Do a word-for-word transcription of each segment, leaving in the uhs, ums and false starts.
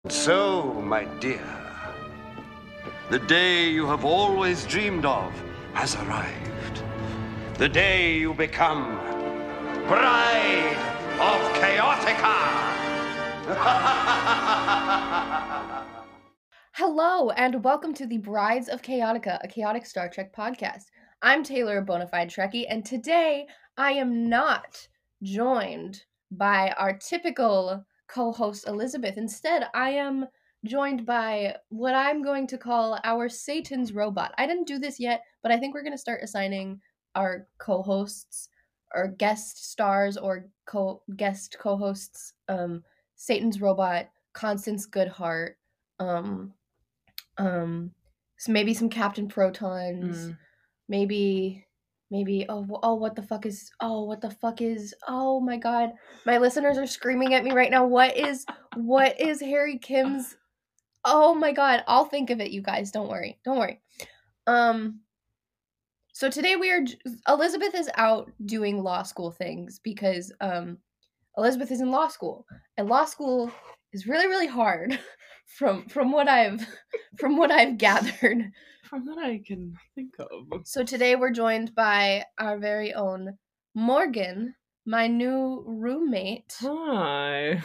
So, my dear, the day you have always dreamed of has arrived. The day you become Bride of Chaotica! Hello, and welcome to the Brides of Chaotica, a chaotic Star Trek podcast. I'm Taylor, a bona fide Trekkie, and today I am not joined by our typical co-host Elizabeth. Instead, I am joined by what I'm going to call our Satan's robot. I didn't do this yet, but I think we're going to start assigning our co-hosts or guest stars or co guest co-hosts um Satan's robot, Constance Goodheart, um um so maybe some Captain Protons, Mm. maybe maybe oh oh what the fuck is oh what the fuck is oh my god, my listeners are screaming at me right now. What is what is Harry Kim's? Oh my god, I'll think of it, you guys. Don't worry. Don't worry. Um so today we are Elizabeth is out doing law school things because um Elizabeth is in law school, and law school is really really hard from from what I've from what I've gathered. From what I can think of. So today we're joined by our very own Morgan, my new roommate. Hi.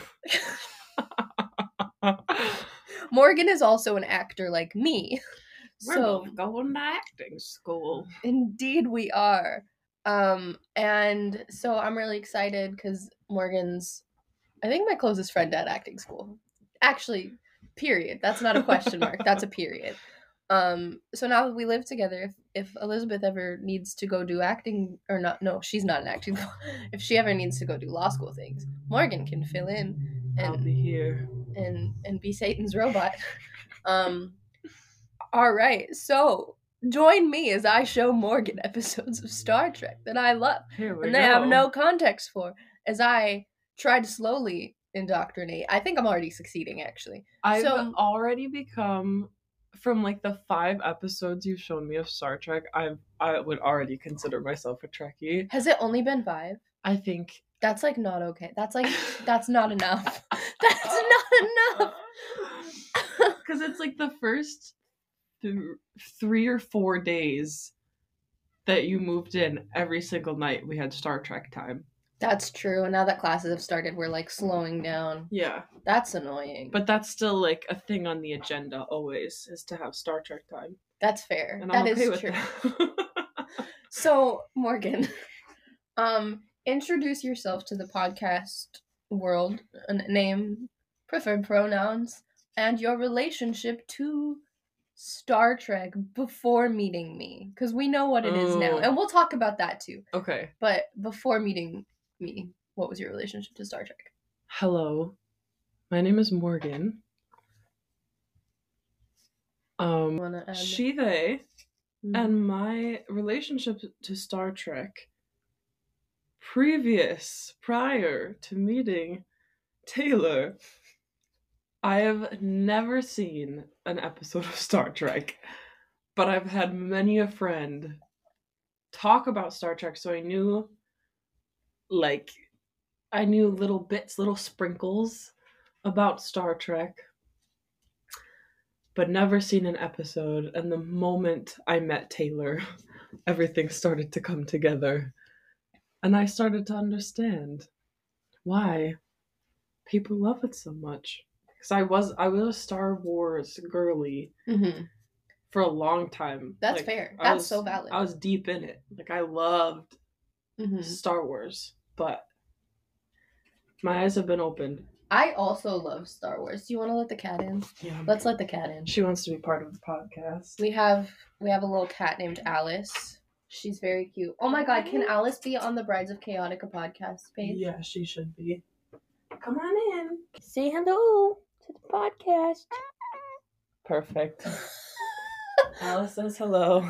Morgan is also an actor like me. We're so both going to acting school. Indeed we are. Um, and so I'm really excited because Morgan's, I think, my closest friend at acting school. Actually, period. That's not a question mark. That's a period. Um, so now that we live together, if, if Elizabeth ever needs to go do acting, or not, no, she's not an acting, if she ever needs to go do law school things, Morgan can fill in. And, I'll be here. And, and be Satan's robot. Um, all right, so join me as I show Morgan episodes of Star Trek that I love Here we and they go. have no context for, as I try to slowly indoctrinate. I think I'm already succeeding, actually. I've so, already become, from like the five episodes you've shown me of Star Trek, I've I would already consider myself a Trekkie. Has it only been five? I think that's like not okay. That's like that's not enough. That's not enough. Because it's like the first th- three or four days that you moved in, every single night we had Star Trek time. That's true. And now that classes have started, we're like slowing down. Yeah. That's annoying. But that's still like a thing on the agenda always, is to have Star Trek time. That's fair. And that I'm okay is with true. That. So, Morgan, um, introduce yourself to the podcast world, a name, preferred pronouns, and your relationship to Star Trek before meeting me, because we know what it is now, and we'll talk about that too. Okay. But before meeting me, what was your relationship to Star Trek? Hello, my name is Morgan. Um, she, they, mm-hmm. and my relationship to Star Trek, previous, prior to meeting Taylor, I have never seen an episode of Star Trek, but I've had many a friend talk about Star Trek, so I knew, like, I knew little bits, little sprinkles about Star Trek, but never seen an episode. And the moment I met Taylor, everything started to come together, and I started to understand why people love it so much. Because I was I was a Star Wars girly mm-hmm. for a long time. That's like, fair. That's was, so valid. I was deep in it. Like, I loved mm-hmm. Star Wars, but my eyes have been opened. I also love Star Wars. Do you want to let the cat in? Yeah. Let's let the cat in. She wants to be part of the podcast. We have we have a little cat named Alice. She's very cute. Oh my god, can Alice be on the Brides of Chaotica podcast page? Yeah, she should be. Come on in. Say hello to the podcast. Perfect. Alice says hello.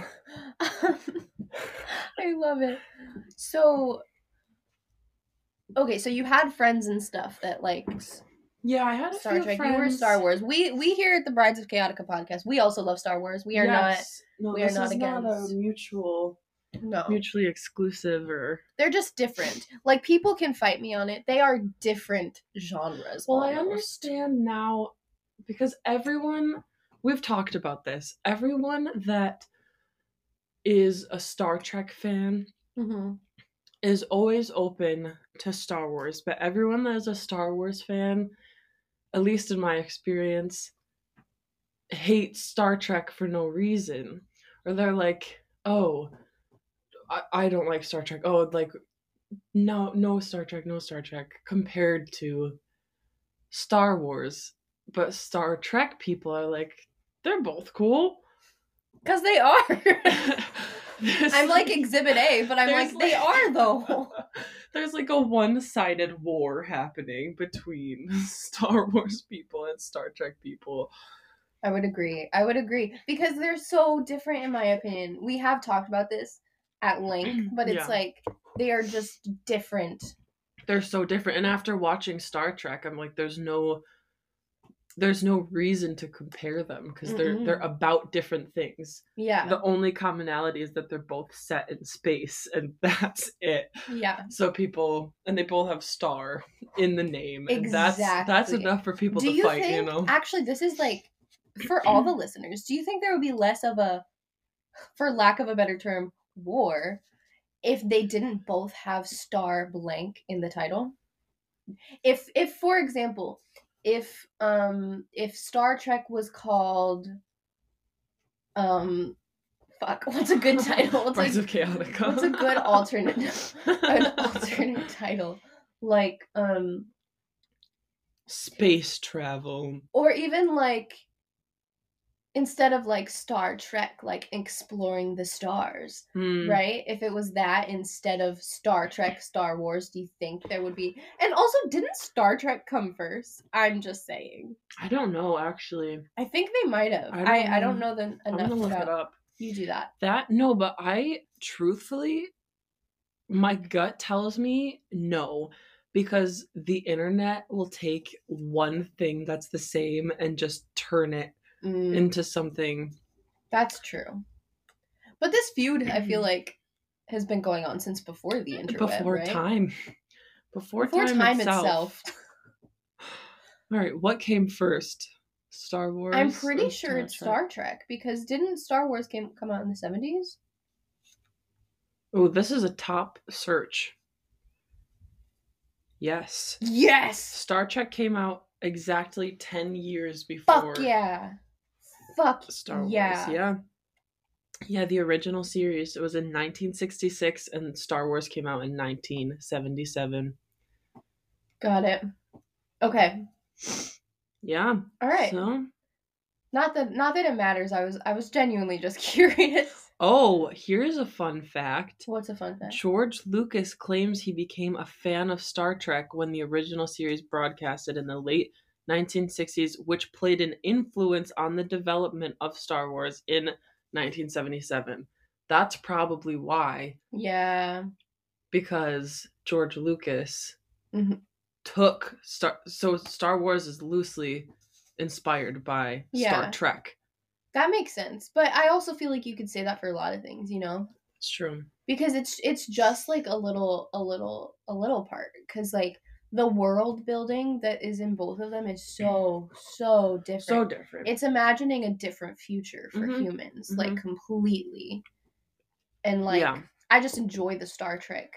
I love it. So, okay, so you had friends and stuff that likes Yeah, I had a Star few Trek. friends. You were Star Wars. We we here at the Brides of Chaotica podcast, we also love Star Wars. We are yes. not. No, we this are not is against. Not a mutual. No. Mutually exclusive, or they're just different. Like, people can fight me on it. They are different genres. Well, almost. I understand now because everyone, we've talked about this, everyone that is a Star Trek fan Mm-hmm. is always open to Star Wars, but everyone that is a Star Wars fan, at least in my experience, hates Star Trek for no reason. Or they're like, oh, I, I don't like Star Trek. Oh, like, no, no Star Trek, no Star Trek, compared to Star Wars. But Star Trek people are like, they're both cool. Because they are. I'm like Exhibit A, but I'm like, they like, are though. There's like a one-sided war happening between Star Wars people and Star Trek people. I would agree. I would agree. Because they're so different, in my opinion. We have talked about this at length, but it's Yeah. like, they are just different. They're so different. And after watching Star Trek, I'm like, there's no there's no reason to compare them because they're Mm-mm. they're about different things. Yeah. The only commonality is that they're both set in space, and that's it. Yeah. So people, and they both have star in the name. And Exactly. that's that's enough for people do to you fight, think, you know. Actually, this is like, for all the listeners, do you think there would be less of a, for lack of a better term, war if they didn't both have star blank in the title? If if for example, if um if Star Trek was called um fuck, what's a good title? What's Rise a, of Chaotica. what's a good alternate an alternate title? Like um Space travel. or even like, instead of like Star Trek, like exploring the stars, Hmm. right? If it was that instead of Star Trek, Star Wars, do you think there would be? And also, didn't Star Trek come first? I'm just saying. I don't know, actually. I think they might have. I don't I, I don't know. know the I'm enough gonna look about it up. You do that. That no, but I truthfully, my gut tells me no, because the internet will take one thing that's the same and just turn it Mm, into something. that's true. But this feud, I feel like, has been going on since before the interweb, Before right? time. Before, Before time, time itself. itself. All right, what came first? Star Wars? I'm pretty or sure it's Trek? Star Trek, because didn't Star Wars came come out in the seventies? Oh, this is a top search. Yes. Yes! Star Trek came out exactly ten years before Fuck yeah. Fuck Star Wars. yeah. Yeah. Yeah, the original series. It was in nineteen sixty-six and Star Wars came out in nineteen seventy-seven. Got it. Okay. Yeah. All right. So, Not that not that it matters. I was I was genuinely just curious. oh, here's a fun fact. What's a fun fact? George Lucas claims he became a fan of Star Trek when the original series broadcasted in the late nineteen sixties, which played an influence on the development of Star Wars in nineteen seventy-seven. That's probably why, Yeah. because George Lucas Mhm. took Star so Star Wars is loosely inspired by Yeah. Star Trek. That makes sense. But I also feel like you could say that for a lot of things, you know? It's true. Because it's it's just like a little a little a little part, cuz like the world building that is in both of them is so so different. So different. It's imagining a different future for Mhm. humans, Mhm. like completely. And like, Yeah. I just enjoy the Star Trek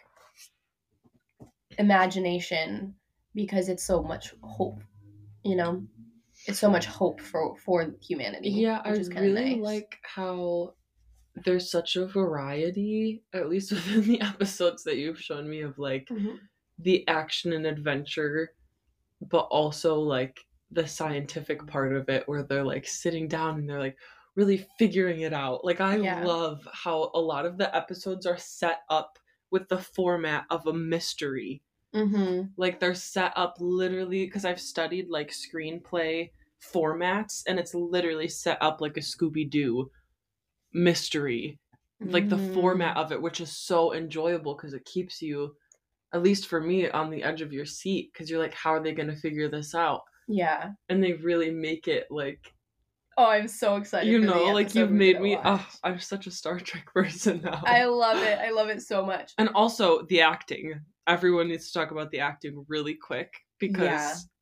imagination because it's so much hope, you know? It's so much hope for for humanity. Yeah, I which is kinda really nice. like how there's such a variety, at least within the episodes that you've shown me, of like Mhm. the action and adventure, but also like the scientific part of it where they're like sitting down and they're like really figuring it out. Like I Yeah. love how a lot of the episodes are set up with the format of a mystery. Mhm. Like they're set up literally, because I've studied like screenplay formats and it's literally set up like a Scooby-Doo mystery. Like the Mm. format of it, which is so enjoyable because it keeps you, at least for me, on the edge of your seat, because you're like, how are they going to figure this out? Yeah. And they really make it like, Oh, I'm so excited. you for the know, like episode you've we're made gonna me, watch. oh, I'm such a Star Trek person now. I love it. I love it so much. And also the acting. Everyone needs to talk about the acting really quick because Yeah.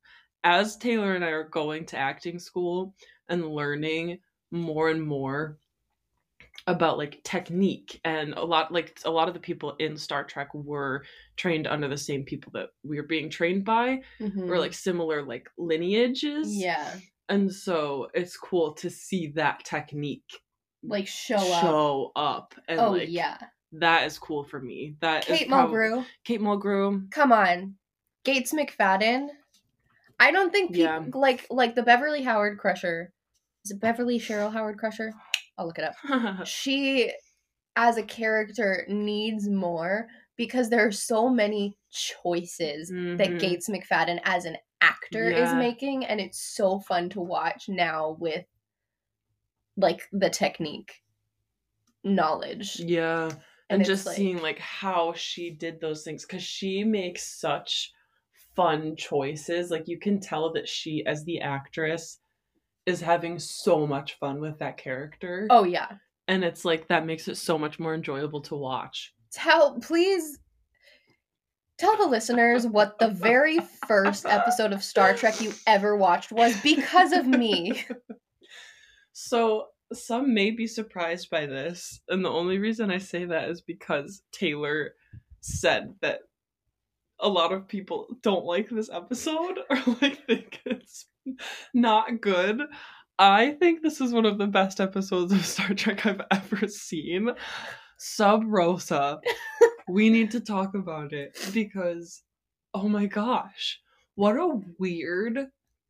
as Taylor and I are going to acting school and learning more and more about like technique, and a lot like a lot of the people in Star Trek were trained under the same people that we were being trained by, Mhm. or like similar like lineages. Yeah. And so it's cool to see that technique Like show up. show up. And Oh like, yeah. that is cool for me. That Kate is probably Mulgrew. Kate Mulgrew. Come on. Gates McFadden. I don't think people Yeah. like like the Beverly Howard Crusher. Is it Beverly Cheryl Howard Crusher? I'll look it up. She, as a character, needs more because there are so many choices Mhm. that Gates McFadden as an actor is Yeah. making, and it's so fun to watch now with like the technique knowledge. Yeah. And And, it's just like- seeing like how she did those things, because she makes such fun choices. Like you can tell that she, as the actress, is having so much fun with that character. Oh yeah. And it's like that makes it so much more enjoyable to watch. Tell please tell the listeners what the very first episode of Star Trek you ever watched was because of me. So some may be surprised by this, and the only reason I say that is because Taylor said that a lot of people don't like this episode or like think it's not good. I think this is one of the best episodes of Star Trek I've ever seen. Sub Rosa. We need to talk about it because, oh my gosh, what a weird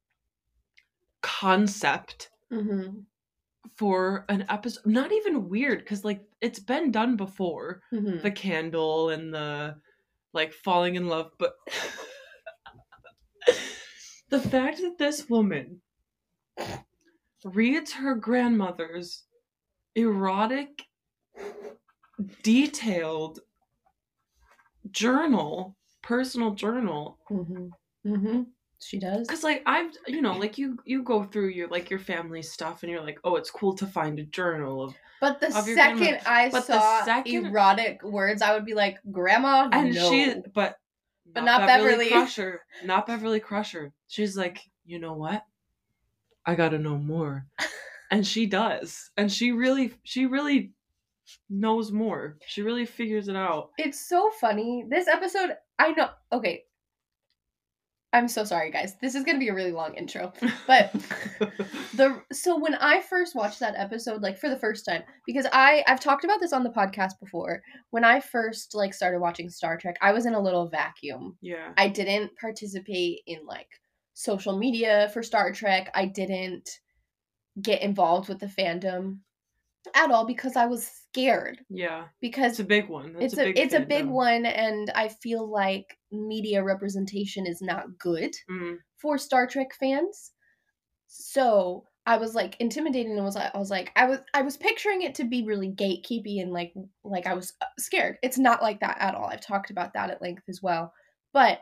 concept Mm-hmm. for an episode. Not even weird, because like it's been done before. Mm-hmm. The candle and the like falling in love, but the fact that this woman reads her grandmother's erotic, detailed journal, personal journal. Mm-hmm. Mm-hmm. She does. Because like I've, you know, like you you go through your like your family stuff and you're like, oh, it's cool to find a journal of. But the of your second grandma- I but the saw second- erotic words, I would be like, Grandma, And no. she, but But not Beverly. Crusher, not Beverly Crusher. She's like, you know what? I gotta know more, and she does, and she really, she really knows more. She really figures it out. It's so funny. This episode, I know. Okay. I'm so sorry, guys. This is going to be a really long intro. But the so when I first watched that episode, like for the first time, because I I've talked about this on the podcast before. When I first like started watching Star Trek, I was in a little vacuum. Yeah. I didn't participate in like social media for Star Trek. I didn't get involved with the fandom at all because I was scared. Yeah. Because It's a big one. That's it's a, big it's a big fandom. one, and I feel like media representation is not good Mm. for Star Trek fans. So I was like intimidated, and was I was like I was I was picturing it to be really gatekeepy and like like I was scared. It's not like that at all. I've talked about that at length as well. But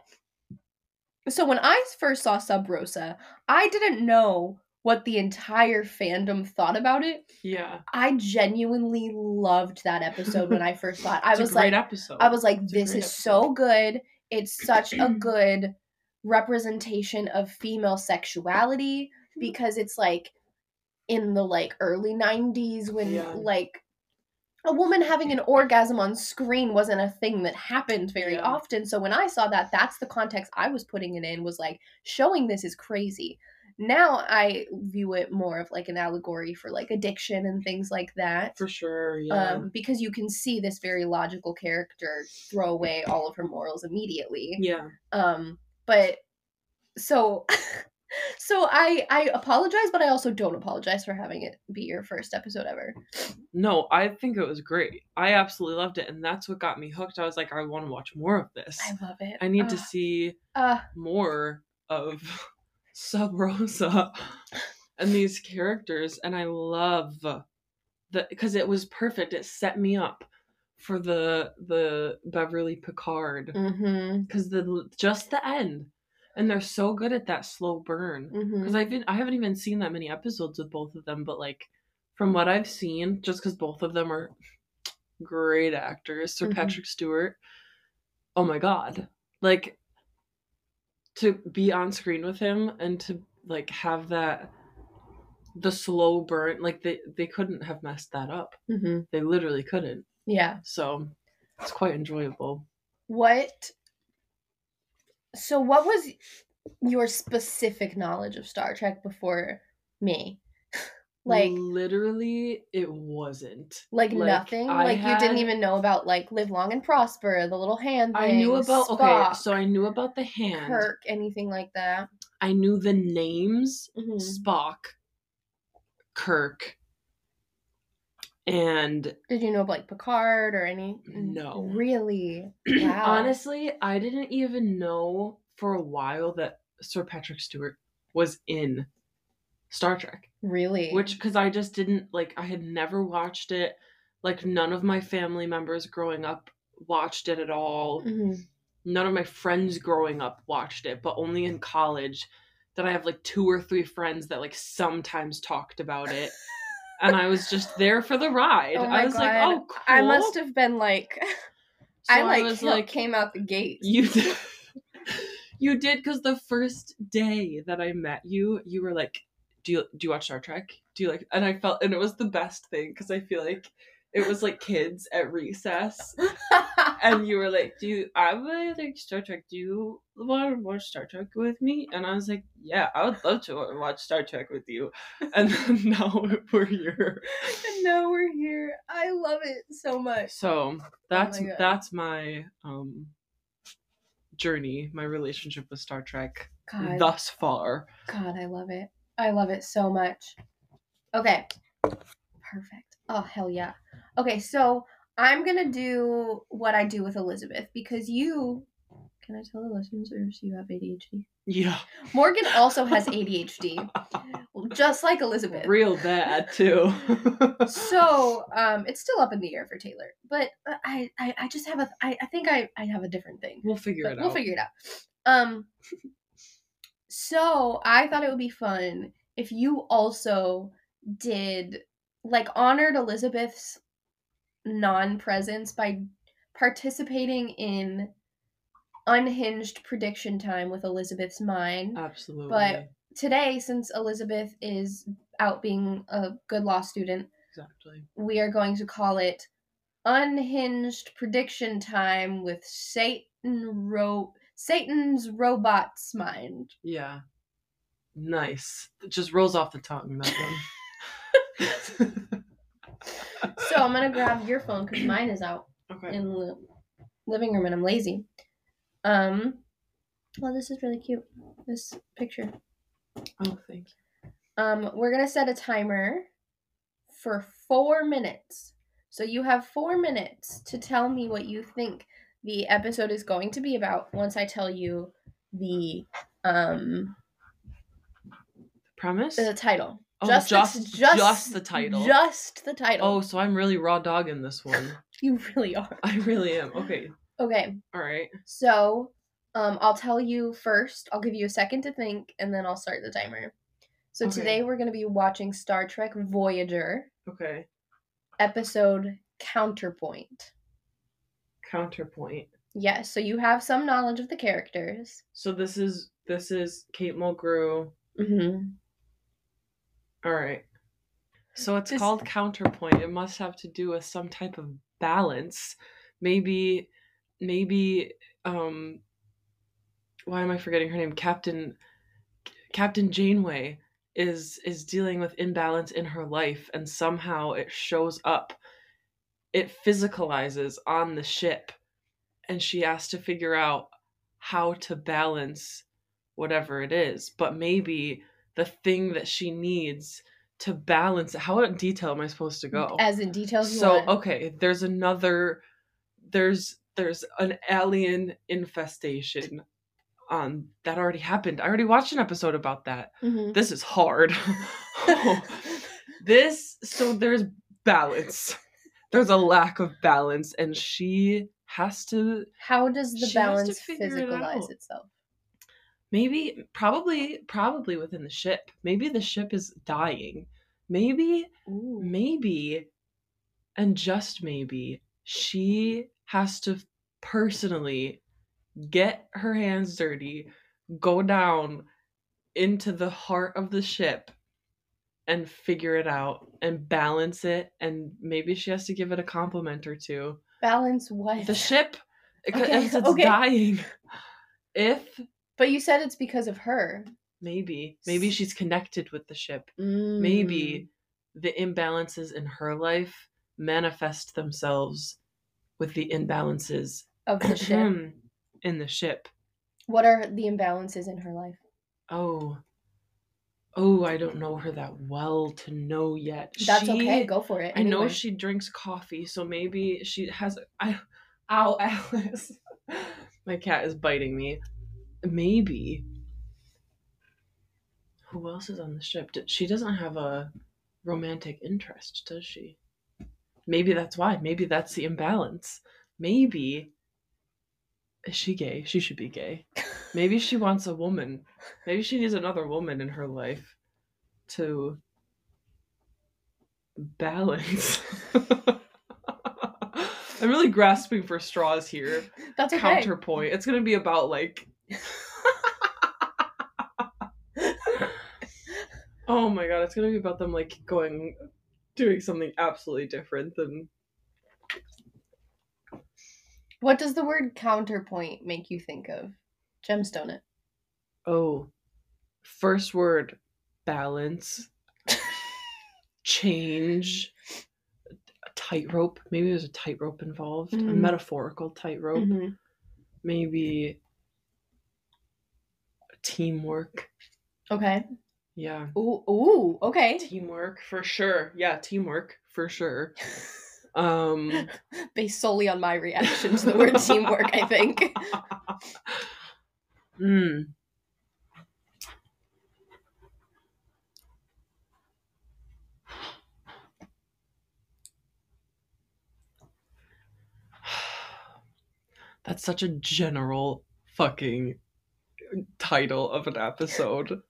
so when I first saw Sub Rosa, I didn't know what the entire fandom thought about it. Yeah. I genuinely loved that episode when I first saw it. I It's was a great like, episode. I was like, It's a this great is so episode. good. It's such a good representation of female sexuality because it's like in the like early nineties when Yeah. like a woman having an orgasm on screen wasn't a thing that happened very Yeah. often. So when I saw that, that's the context I was putting it in, was like showing this is crazy. Now I view it more of like an allegory for like addiction and things like that. For sure. Yeah. Um, because you can see this very logical character throw away all of her morals immediately. yeah. Um, but so so I I apologize, but I also don't apologize for having it be your first episode ever. No, I think it was great. I absolutely loved it, and that's what got me hooked. I was like, I want to watch more of this. I love it. I need to Ah, see ah, more of Sub Rosa and these characters, and I love the because it was perfect. It set me up for the the Beverly Picard mhm, because the just the end, and they're so good at that slow burn. Because mhm. I've been I haven't even seen that many episodes with both of them, but like from what I've seen, just because both of them are great actors, Sir Mhm. Patrick Stewart. Oh my god, like to be on screen with him and to like have that the slow burn, like they they couldn't have messed that up. Mm-hmm. They literally couldn't. Yeah. So it's quite enjoyable. What? So what was your specific knowledge of Star Trek before me? Like literally it wasn't like, like nothing. I Like had, you didn't even know about like Live Long and Prosper, the little hand thing. I knew about Spock, okay, so I knew about the hand. Kirk, anything like that. I knew the names Mm-hmm. Spock, Kirk, and did you know like Picard or any? No. Really? Wow. Honestly, I didn't even know for a while that Sir Patrick Stewart was in Star Trek. Really? Which, because I just didn't, like, I had never watched it. Like, none of my family members growing up watched it at all. Mm-hmm. None of my friends growing up watched it, but only in college that I have, like, two or three friends that, like, sometimes talked about it. And I was just there for the ride. Oh my I was God. like, oh, cool. I must have been like, So I like, I was kill- like, came out the gate. You did, you did, because the first day that I met you, you were like, do you do you watch Star Trek? Do you like? And I felt, and it was the best thing because I feel like it was like kids at recess, and you were like, "Do you? I really like Star Trek. Do you want to watch Star Trek with me?" And I was like, "Yeah, I would love to watch Star Trek with you." And then now we're here. And now we're here. I love it so much. So that's Oh my God. that's my um journey, my relationship with Star Trek God, thus far. God, I love it. I love it so much. Okay. Perfect. Oh, hell yeah. Okay, so I'm going to do what I do with Elizabeth because you... Can I tell the listeners or do you have A D H D? Yeah. Morgan also has A D H D, just like Elizabeth. Real bad, too. So, um, it's still up in the air for Taylor, but I, I, I just have a, I, I think I, I have a different thing. We'll figure But it we'll out. figure it out. Um, so I thought it would be fun if you also did, like, honored Elizabeth's non-presence by participating in Unhinged Prediction Time with Elizabeth's Mind. Absolutely. But today, since Elizabeth is out being a good law student, exactly. we are going to call it Unhinged Prediction Time with Satan Ro- Satan's Robot's Mind. Yeah. Nice. It just rolls off the tongue, that one. So I'm going to grab your phone because mine is out Okay. in the living room and I'm lazy. Um, well, this is really cute, this picture. Oh, thank you. Um, we're going to set a timer for four minutes. So you have four minutes to tell me what you think the episode is going to be about once I tell you the um Premise? the title. Oh, just, just, the, just just the title. Just the title. Oh, so I'm really raw dog in this one. You really are. I really am. Okay. Okay. All right. So, um, I'll tell you first. I'll give you a second to think, and then I'll start the timer. So Okay. today we're going to be watching Star Trek Voyager, Okay. episode Counterpoint. Counterpoint. Yes, so you have some knowledge of the characters. So this is this is Kate Mulgrew. Mm-hmm. All right. So it's This- called Counterpoint. It must have to do with some type of balance. Maybe, maybe. Um. Why am I forgetting her name? Captain. Captain Janeway is is dealing with imbalance in her life, and somehow it shows up. It physicalizes on the ship, and she has to figure out how to balance whatever it is. But maybe the thing that she needs to balance, how in detail am I supposed to go? As in details you So want. okay, there's another there's there's an alien infestation on that already happened. I already watched an episode about that. Mm-hmm. This is hard. This so there's balance. There's a lack of balance, and she has to How does the She has to balance figure it physicalize out. itself? maybe probably probably within the ship. Maybe the ship is dying. Maybe Ooh. maybe and just maybe she has to personally get her hands dirty, go down into the heart of the ship and figure it out and balance it, and maybe she has to give it a compliment or two. Balance what? The ship, because Okay, it's okay. dying. If But you said it's because of her. maybe, maybe she's connected with the ship. Mm. Maybe the imbalances in her life manifest themselves with the imbalances Of the ship. in the ship. What are the imbalances in her life? Oh. Oh, I don't know her that well to know yet. That's she, okay. Go for it. I know Anyway. she drinks coffee, so maybe she has. I, ow, Alice. My cat is biting me. Maybe. Who else is on the ship? She doesn't have a romantic interest, does she? Maybe that's why. Maybe that's the imbalance. Maybe. Is she gay? She should be gay. Maybe she wants a woman. Maybe she needs another woman in her life to balance. I'm really grasping for straws here. That's okay. Counterpoint. It's gonna be about like oh my god, it's gonna be about them like going doing something absolutely different than. What does the word counterpoint make you think of? Gemstone it. Oh. First word, balance. Change. A tightrope. Maybe there's a tightrope involved. Mm-hmm. A metaphorical tightrope. Mm-hmm. Maybe teamwork. Okay. Yeah. Ooh, ooh, okay. Teamwork for sure. Yeah, teamwork for sure. Um Based solely on my reaction to the word teamwork, I think. Hmm. That's such a general fucking title of an episode.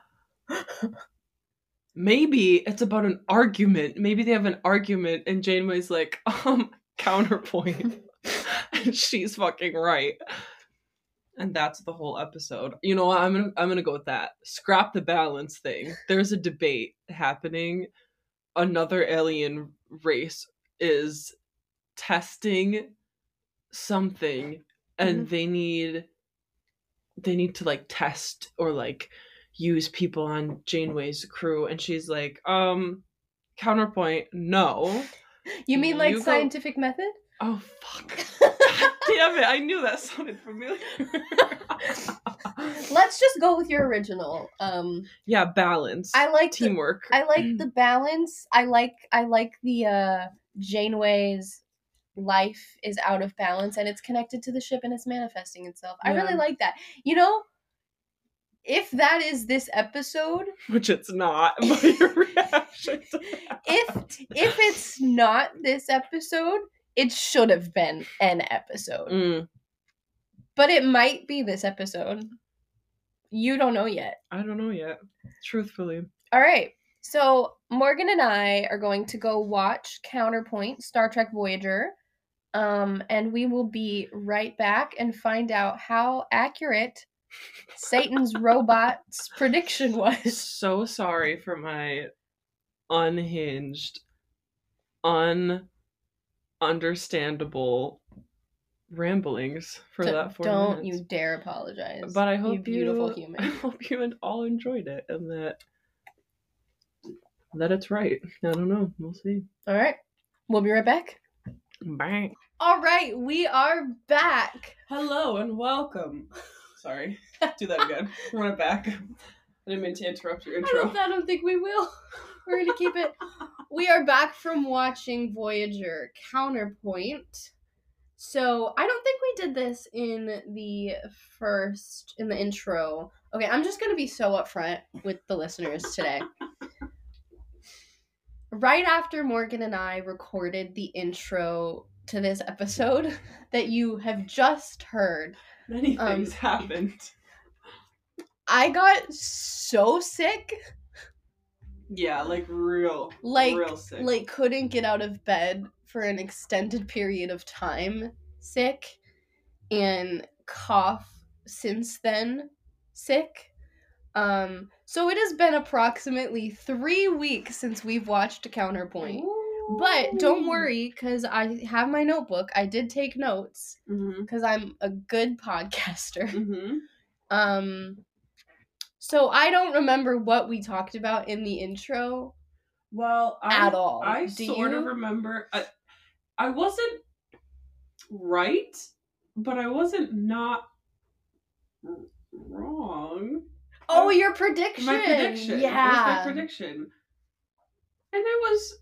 Maybe it's about an argument. Maybe they have an argument and Janeway's like, um, counterpoint. And she's fucking right. And that's the whole episode. You know what? I'm gonna I'm gonna go with that. Scrap the balance thing. There's a debate happening. Another alien race is testing something and Mhm. they need they need to like test or like use people on Janeway's crew, and she's like, um, counterpoint, no. You mean like You go- scientific method? Oh fuck. God damn it, I knew that sounded familiar. Let's just go with your original. Um Yeah, balance. I like the- teamwork. I like the balance. I like I like the uh Janeway's life is out of balance and it's connected to the ship and it's manifesting itself. I Yeah. really like that. You know, if that is this episode, Which it's not by your reaction to that. if if it's not this episode, it should have been an episode. Mm, But it might be this episode. You don't know yet. I don't know yet. Truthfully. All right. So Morgan and I are going to go watch Counterpoint, Star Trek Voyager. Um, and we will be right back and find out how accurate Satan's robot's prediction was. So sorry for my unhinged, ununderstandable ramblings for D- that four don't minutes. you dare apologize. But I you hope beautiful you, human. I hope you all enjoyed it and that that it's right. I don't know. We'll see. All right. We'll be right back. Bang. All right, we are back. Hello and welcome. Sorry. Do that again. Run it back. I didn't mean to interrupt your I intro. don't, I don't think we will. We're going to keep it. We are back from watching Voyager Counterpoint. So, I don't think we did this in the first, in the intro. Okay, I'm just going to be so upfront with the listeners today. Right after Morgan and I recorded the intro to this episode that you have just heard, Many Um, things happened. I got so sick, Yeah, like real, like real sick. like couldn't get out of bed for an extended period of time, sick, and cough since then sick. Um, so it has been approximately three weeks since we've watched Counterpoint. Ooh. But don't worry, because I have my notebook. I did take notes, because Mm-hmm. I'm a good podcaster. Mm-hmm. Um, so I don't remember what we talked about in the intro. Well, I, At all. I Do sort you? of remember. I, I wasn't right, but I wasn't not r- wrong. Oh, your prediction. My prediction. Yeah. It was my prediction. And it was.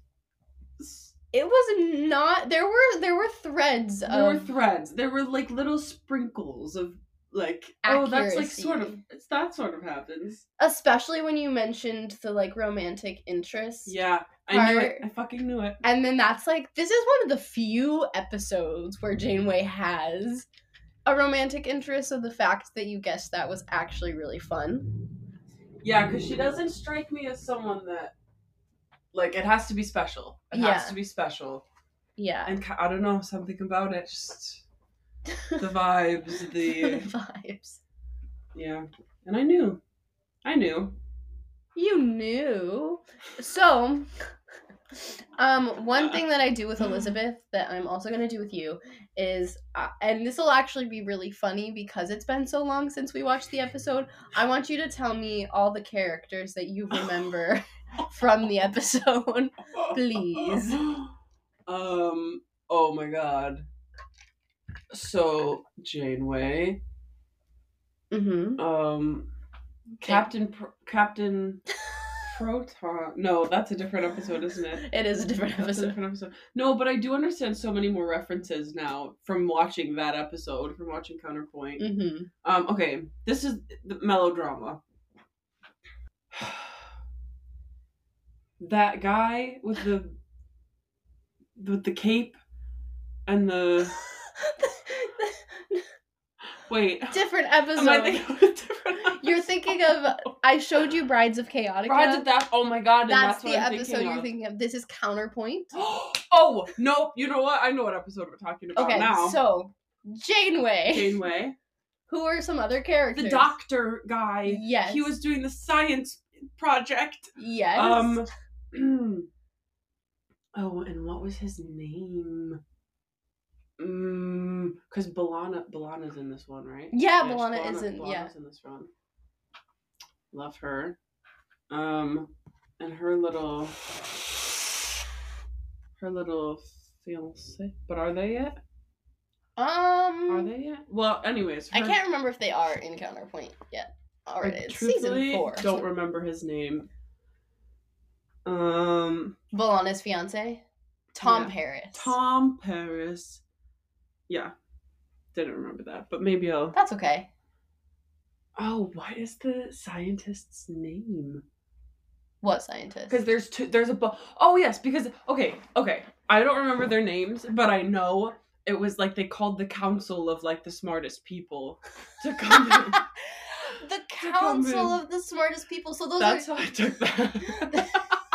It was not. There were there were threads There of were threads. There were like little sprinkles of like. Oh, that's like sort of. accuracy. It's that sort of happens. Especially when you mentioned the like romantic interest. Yeah, I knew it. Part. I fucking knew it. And then that's like, this is one of the few episodes where Janeway has a romantic interest, so the fact that you guessed that was actually really fun. Yeah, because she doesn't strike me as someone that, like, it has to be special. It Yeah. has to be special. Yeah. And I don't know, something about it, just the vibes, the... the vibes. Yeah. And I knew. I knew. You knew. So, um, one thing that I do with Elizabeth that I'm also going to do with you is, uh, and this will actually be really funny because it's been so long since we watched the episode, I want you to tell me all the characters that you remember from the episode, please. Um, oh my god. So, Janeway. Mm-hmm. Um, Captain... Pro- Captain... Proton. No, that's a different episode, isn't it? It is a different That's a episode. different episode. No, but I do understand so many more references now from watching that episode, from watching Counterpoint. Mm-hmm. Um, okay, this is the melodrama. That guy with the with the cape and the wait. Different episode. Am I thinking of a different episode? You're thinking of, I showed you Brides of Chaotica. Brides of that. Oh my god, and That's, that's, the what I'm episode thinking you're of. thinking of. This is Counterpoint. Oh nope! You know what? I know what episode we're talking about Okay, now. so Janeway. Janeway. Who are some other characters? The doctor guy. Yes. He was doing the science project. Yes. Um. Oh, and what was his name? Um, because B'Elanna, B'Elanna's in this one, right? Yeah, Yes, B'Elanna isn't. B'Elanna's Yeah. in this one. Love her. Um, and her little, her little fiance. But are they yet? Um. Are they yet? Well, anyways, I her- can't remember if they are in Counterpoint yet. Or I it is season truthfully four. Don't remember his name. Um, B'Elanna's fiance, Tom Yeah. Paris. Tom Paris. Yeah, didn't remember that, but maybe I'll. That's okay. Oh, what is the scientist's name? What scientist? Because there's two. There's a. Bu- oh yes, because okay, okay. I don't remember their names, but I know it was like they called the council of like the smartest people to come in. The come council in. of the smartest people. So those That's are. how I took that.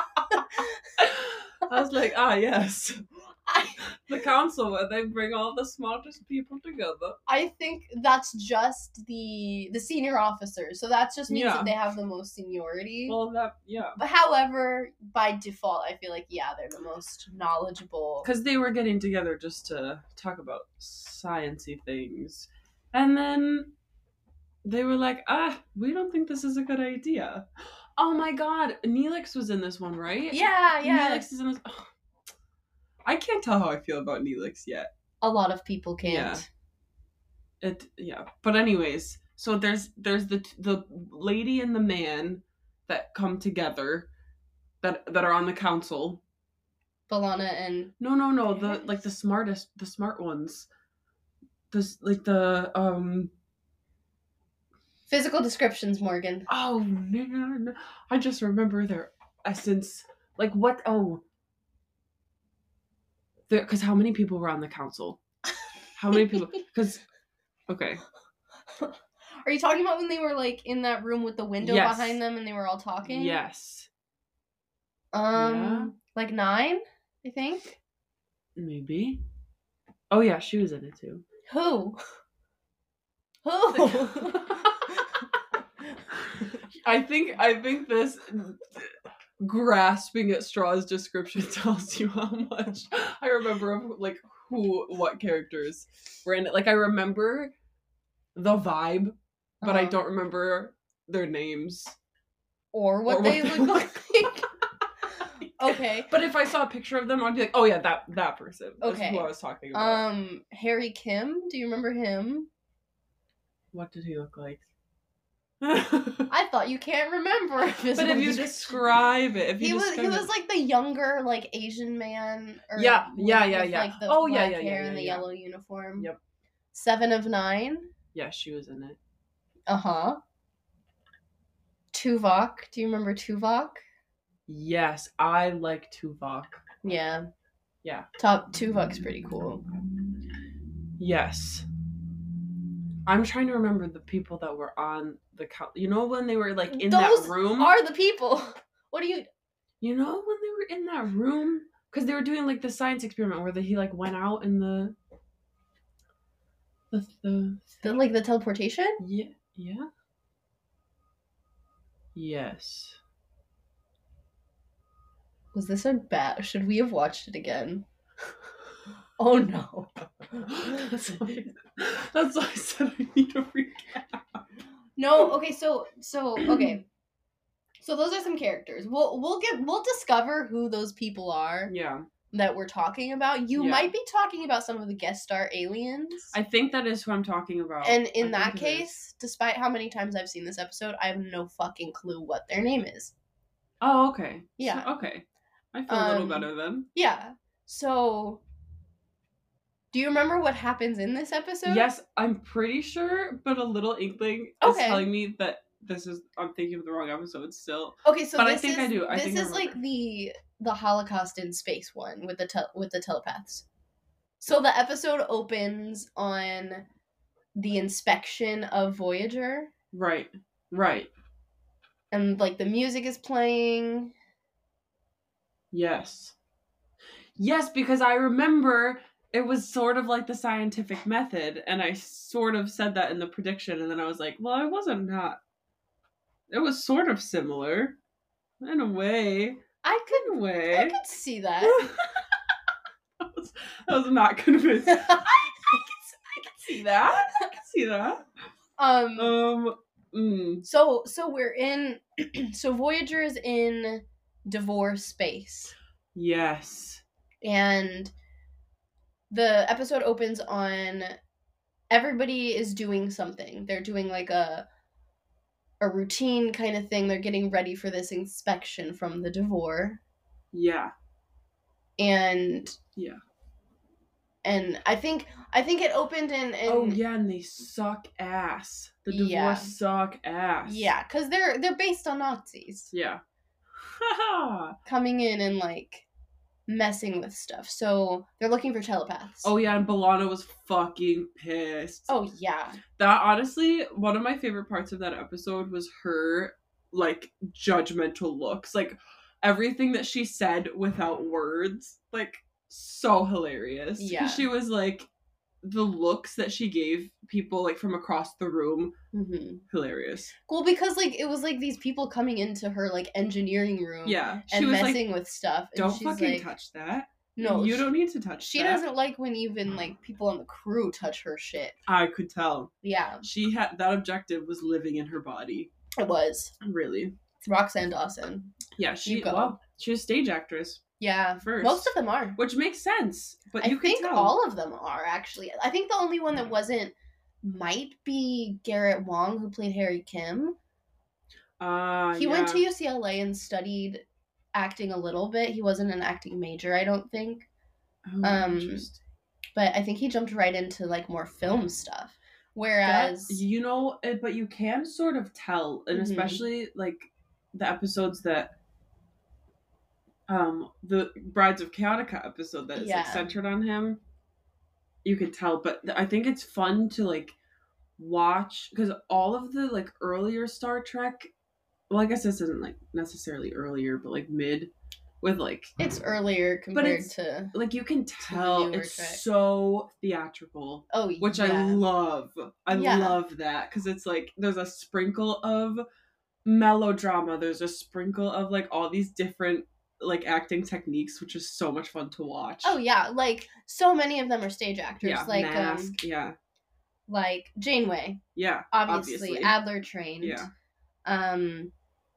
I was like, ah, yes. I, The council where they bring all the smartest people together. I think that's just the the senior officers. So that just means Yeah. that they have the most seniority. Well, that, yeah. But however, by default, I feel like yeah, they're the most knowledgeable. Because they were getting together just to talk about sciencey things. And then they were like, ah, we don't think this is a good idea. Oh my god, Neelix was in this one, right? Yeah, yeah. Neelix is in this. Oh. I can't tell how I feel about Neelix yet. A lot of people can't. Yeah. It yeah. But anyways, so there's there's the the lady and the man that come together that that are on the council. B'Elanna and No, no, no. The like the smartest, the smart ones. This like the um. physical descriptions, Morgan. Oh man, I just remember their essence. Like what? Oh, because how many people were on the council? How many people? Because okay, Are you talking about when they were like in that room with the window Yes. behind them and they were all talking? yes, Um, Yeah. like nine, I think. maybe. Oh yeah, she was in it too. Who? Who? I think I think this grasping at straws description tells you how much I remember of like who what characters were in it. Like I remember the vibe, but uh-huh. I don't remember their names or what, or they, what they look like. Okay, but if I saw a picture of them, I'd be like, "Oh yeah, that that person." Okay, that's who I was talking about. Um, Harry Kim. Do you remember him? What did he look like? I thought you can't remember. But if you describe it, if you he was describe he was it. like the younger like Asian man. Or yeah, with, yeah, yeah, with, yeah. Like, the oh black yeah, yeah, hair yeah, yeah, and the yeah. yellow uniform. Yep. Seven of Nine. Yeah, she was in it. Uh huh. Tuvok. Do you remember Tuvok? Yes, I like Tuvok. Yeah. Yeah. Top Tuvok's pretty cool. Yes. I'm trying to remember the people that were on the couch. You know when they were like in Those that room? Are the people. What do you You know when they were in that room? Because they were doing like the science experiment where the, he like went out in the the the, the like the teleportation? Yeah. Yeah. Yes. Was this a bad? Should we have watched it again? Oh no. That's why, that's why I said I need to recap. No, okay, so so okay. So those are some characters. We'll we'll get we'll discover who those people are. Yeah. That we're talking about. You yeah. might be talking about some of the guest star aliens. I think that is who I'm talking about. And in I that case, despite how many times I've seen this episode, I have no fucking clue what their name is. Oh, okay. Yeah. So, okay. I feel um, a little better then. Yeah. So, do you remember what happens in this episode? Yes, I'm pretty sure, but a little inkling okay. is telling me that this is, I'm thinking of the wrong episode still. Okay, so but this I think is, I do. I this think is like the the Holocaust in space one with the te- with the telepaths. So the episode opens on the inspection of Voyager. Right. Right. And like the music is playing. Yes. Yes, because I remember it was sort of like the scientific method, and I sort of said that in the prediction, and then I was like, well, I wasn't not. It was sort of similar. In a way. I could, in a way. I could see that. I, was, I was not convinced. I, I, could, I could see that. I could see that. Um, um mm. So, so we're in, so Voyager is in Devore space. Yes. And the episode opens on everybody is doing something. They're doing like a a routine kind of thing. They're getting ready for this inspection from the Devore. Yeah. And yeah. And I think I think it opened in, in oh yeah, and they suck ass. The Devore yeah. suck ass. Yeah, because they're they're based on Nazis. Yeah. Coming in and like messing with stuff. So they're looking for telepaths. Oh yeah, and B'Elanna was fucking pissed. Oh yeah. That honestly, one of my favorite parts of that episode was her like judgmental looks. Like everything that she said without words. Like so hilarious. Yeah. She was like the looks that she gave people like from across the room. Mm-hmm. Hilarious. Well, because like it was like these people coming into her like engineering room. Yeah. She and was messing like, with stuff. And don't she's fucking like, touch that. No, you she, don't need to touch she that. She doesn't like when even like people on the crew touch her shit. I could tell. Yeah. She had that objective was living in her body. It was. Really. It's Roxanne Dawson. Yeah, she well, she was a stage actress. Yeah. First. Most of them are. Which makes sense. But I you think can tell. all of them are actually. I think the only one that wasn't might be Garrett Wong, who played Harry Kim. Uh, he yeah. went to U C L A and studied acting a little bit. He wasn't an acting major, I don't think. Oh, um, interesting. But I think he jumped right into like more film stuff. Whereas that, you know, but you can sort of tell, and mm-hmm. especially like the episodes that um the Brides of Chaotica episode that is yeah. like centered on him, you could tell. But I think it's fun to like watch because all of the like earlier Star Trek, well I guess this isn't like necessarily earlier but like mid with like It's earlier compared it's- to. like you can tell newer it's Trek. so theatrical, Oh, which yeah. I love. I Yeah. love that because it's like there's a sprinkle of melodrama. There's a sprinkle of like all these different like acting techniques, which is so much fun to watch. Oh yeah, like so many of them are stage actors. yeah, like Mask, um, yeah, like Janeway, yeah, obviously, obviously. Adler trained. yeah. Um,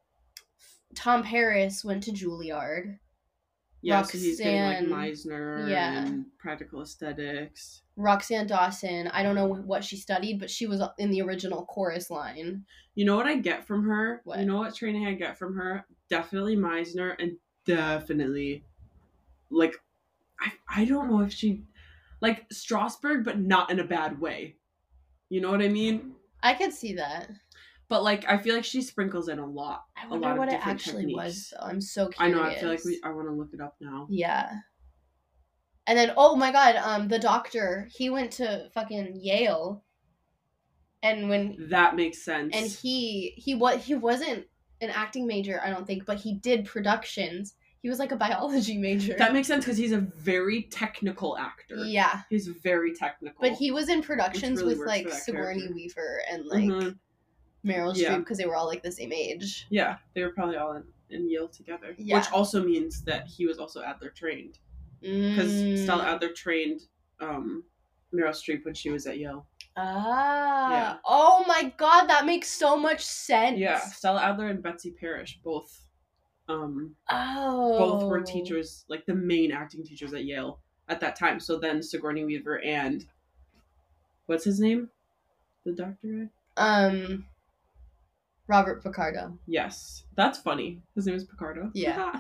Tom Paris went to Juilliard. Yeah, so he's getting like Roxanne- Meisner yeah. and practical aesthetics. Roxanne Dawson, I don't know what she studied, but she was in the original chorus line. You know what I get from her? What? You know what training I get from her? Definitely Meisner and definitely like I I don't know if she like Strasberg, but not in a bad way. You know what I mean? I could see that. But like I feel like she sprinkles in a lot. I a wonder lot what of it different actually techniques. was, though. I'm so I curious. know, I feel like we I want to look it up now. Yeah. And then, oh my god, um, the doctor, he went to fucking Yale. And when That makes sense. and he he what he wasn't an acting major, I don't think, but he did productions. He was like a biology major. That makes sense because he's a very technical actor. Yeah. He's very technical. But he was in productions really with works like for that Sigourney character. Weaver and like Mhm. Meryl Yeah. Streep because they were all like the same age. Yeah, they were probably all in, in Yale together. Yeah. Which also means that he was also Adler trained. Because Mm. Stella Adler trained um, Meryl Streep when she was at Yale. Ah. Yeah. Oh my god, that makes so much sense. Yeah, Stella Adler and Betsy Parrish both um, Oh. both were teachers, like the main acting teachers at Yale at that time. So then Sigourney Weaver and what's his name? The doctor guy? Um. Robert Picardo. Yes. That's funny. His name is Picardo. Yeah.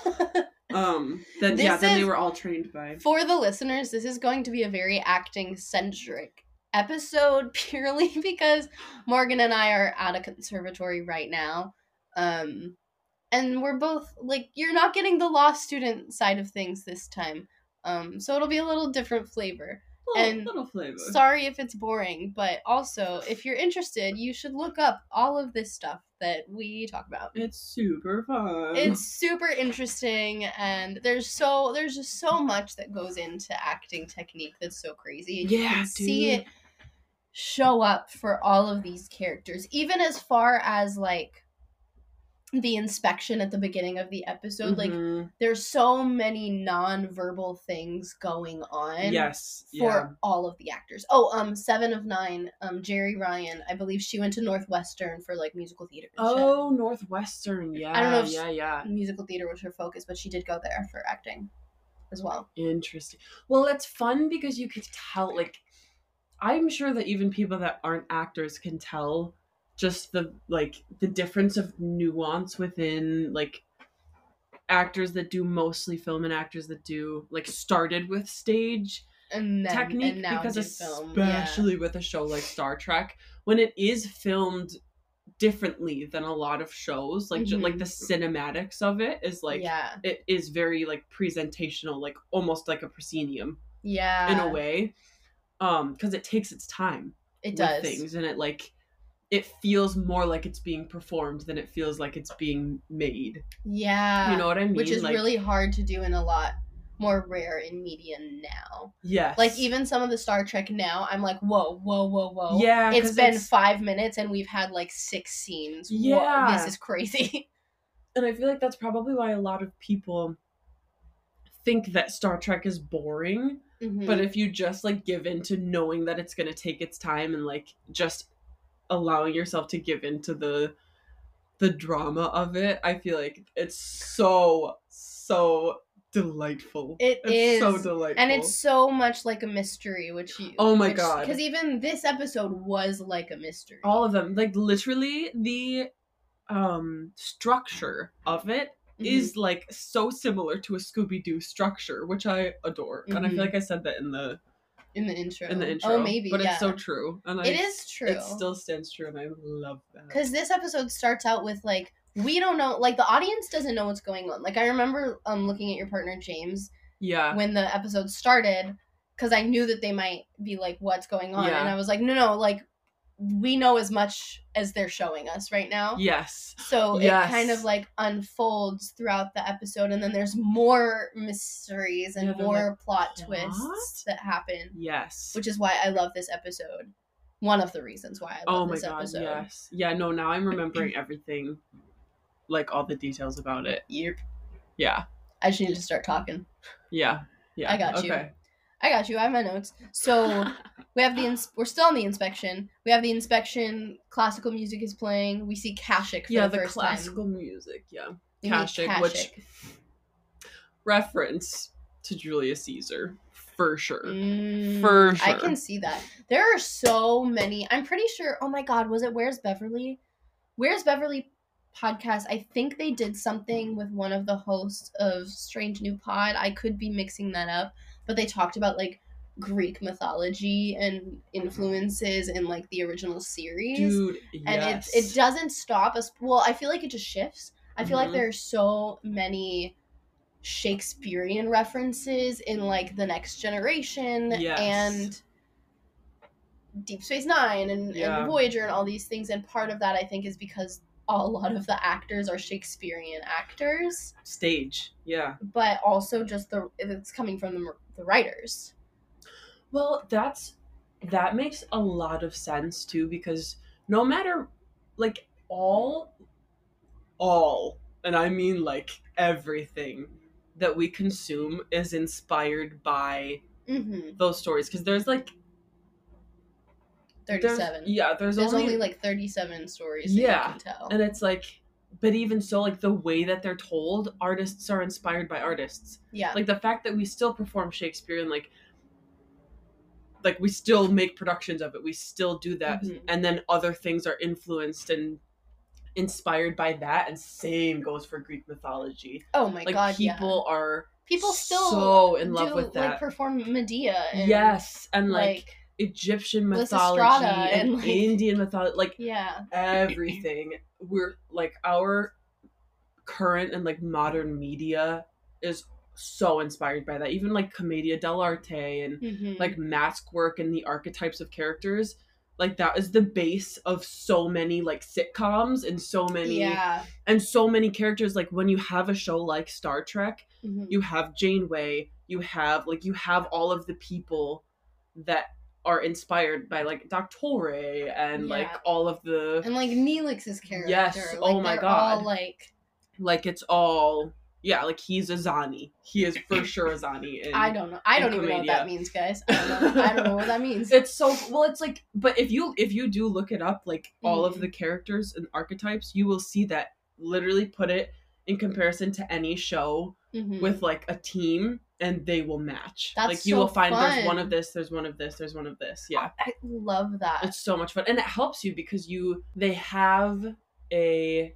um then This yeah, then they is- were all trained by For the listeners, this is going to be a very acting centric episode purely because Morgan and I are at a conservatory right now. Um and we're both like you're not getting the law student side of things this time. Um so it'll be a little different flavor. little, and little flavor. Sorry if it's boring, but also if you're interested, you should look up all of this stuff that we talk about. It's super fun. It's super interesting, and there's so there's just so much that goes into acting technique that's so crazy. And you Yeah, can see dude. it show up for all of these characters, even as far as like the inspection at the beginning of the episode. Like Mhm. there's so many non-verbal things going on. yes, For yeah. all of the actors. Oh, um, Seven of Nine, um, Jerry Ryan, I believe she went to Northwestern for like musical theater. and shit. Oh, Northwestern. Yeah. I don't know if yeah, yeah. Musical theater was her focus, but she did go there for acting as well. Interesting. Well, it's fun because you could tell, like, I'm sure that even people that aren't actors can tell just the, like, the difference of nuance within, like, actors that do mostly film and actors that do, like, started with stage And then technique and now because do film. Yeah. especially with a show like Star Trek, when it is filmed differently than a lot of shows, like, ju- like the cinematics of it is, like, yeah, it is very, like, presentational, like almost like a proscenium yeah, in a way, um because it takes its time it with does. things, and it like it feels more like it's being performed than it feels like it's being made. Yeah, You know what I mean? which is Like, really hard to do and a lot more rare in media now. yes, Like even some of the Star Trek now, I'm like, whoa, whoa, whoa, whoa. yeah, It's 'cause been it's- five minutes and we've had like six scenes. Whoa, Yeah. this is crazy. and I feel like that's probably why a lot of people think that Star Trek is boring. Mhm. But if you just like give in to knowing that it's gonna take its time and like just allowing yourself to give into the the drama of it, I feel like it's so so delightful. It it's so is. delightful. And it's so much like a mystery, which you. Oh my God. Because even this episode was like a mystery. all of them, like literally the um structure of it Mhm. is like so similar to a Scooby-Doo structure, which I adore. And I Mhm. feel like I said that in the in the intro. in the intro. Oh, maybe. But yeah. it's so true. And I, It is true. It still stands true, and I love that. Because this episode starts out with like we don't know, like the audience doesn't know what's going on. Like I remember um looking at your partner James Yeah. when the episode started, because I knew that they might be like, "What's going on?" Yeah. And I was like, "No, no, like we know as much as they're showing us right now. Yes. So Yes. it kind of like unfolds throughout the episode, and then there's more mysteries and Yeah, they're more like, plot "What?" twists that happen, Yes. which is why I love this episode. One of the reasons why I oh love my this god, episode. yes. Yeah, no, now I'm remembering everything, like all the details about it. Yep. Yeah. I just need to start talking. Yeah. Yeah. I got you. Okay. I got you. I have my notes. So we have the ins- we're still on the inspection. We have the inspection. Classical music is playing. We see Kashyyyk for yeah, the, the first classical time. music, yeah. We meet Kashyyyk, which reference to Julius Caesar, for sure. Mm, For I sure. can see that. There are so many. I'm pretty sure. Oh my God, was it Where's Beverly? Where's Beverly podcast? I think they did something with one of the hosts of Strange New Pod. I could be mixing that up, but they talked about like Greek mythology and influences in like the original series. Dude, and yes. it it doesn't stop us. Well, I feel like it just shifts. I feel Mhm. like there are so many Shakespearean references in like The Next Generation Yes. and Deep Space Nine and, Yeah. and Voyager and all these things, and part of that I think is because a lot of the actors are Shakespearean actors, Stage, yeah. but also just the it's coming from the, the writers. Well, that's that makes a lot of sense too, because no matter like all all and I mean like everything that we consume is inspired by Mm-hmm. those stories, because there's like there's- thirty-seven. yeah, there's, There's only, only, like thirty-seven stories Yeah, that you can tell. and it's like, but even so, like the way that they're told, artists are inspired by artists. Yeah. Like the fact that we still perform Shakespeare and like like we still make productions of it, we still do that, Mhm. and then other things are influenced and inspired by that, and same goes for Greek mythology. Oh my Like God, yeah. people are People still so in do, love with that. like perform Medea and Yes, and like, like Egyptian Lysistrata mythology and, and like- Indian mythology, like yeah. everything. We're like our current and like modern media is so inspired by that. Even like Commedia dell'arte and Mhm. like mask work and the archetypes of characters, like that is the base of so many like sitcoms and so many yeah. and so many characters. Like when you have a show like Star Trek, Mhm. you have Janeway, you have like you have all of the people that are inspired by like Doctor and Yeah. like all of the And like Neelix's character. Yes, like, oh my they're God. All like like it's all yeah, like he's a Zani. He is for sure a Zani. In, I don't know. I in don't even know what that Commedia. means, guys. I don't know. I don't know what that means. It's so well. It's like, but if you if you do look it up, like all of Mhm. the characters and archetypes, you will see that literally put it in comparison to any show Mhm. with like a team, and they will match. That's like you so will find there's fun. one of this, there's one of this, there's one of this. Yeah, I love that. it's so much fun, and it helps you because you they have a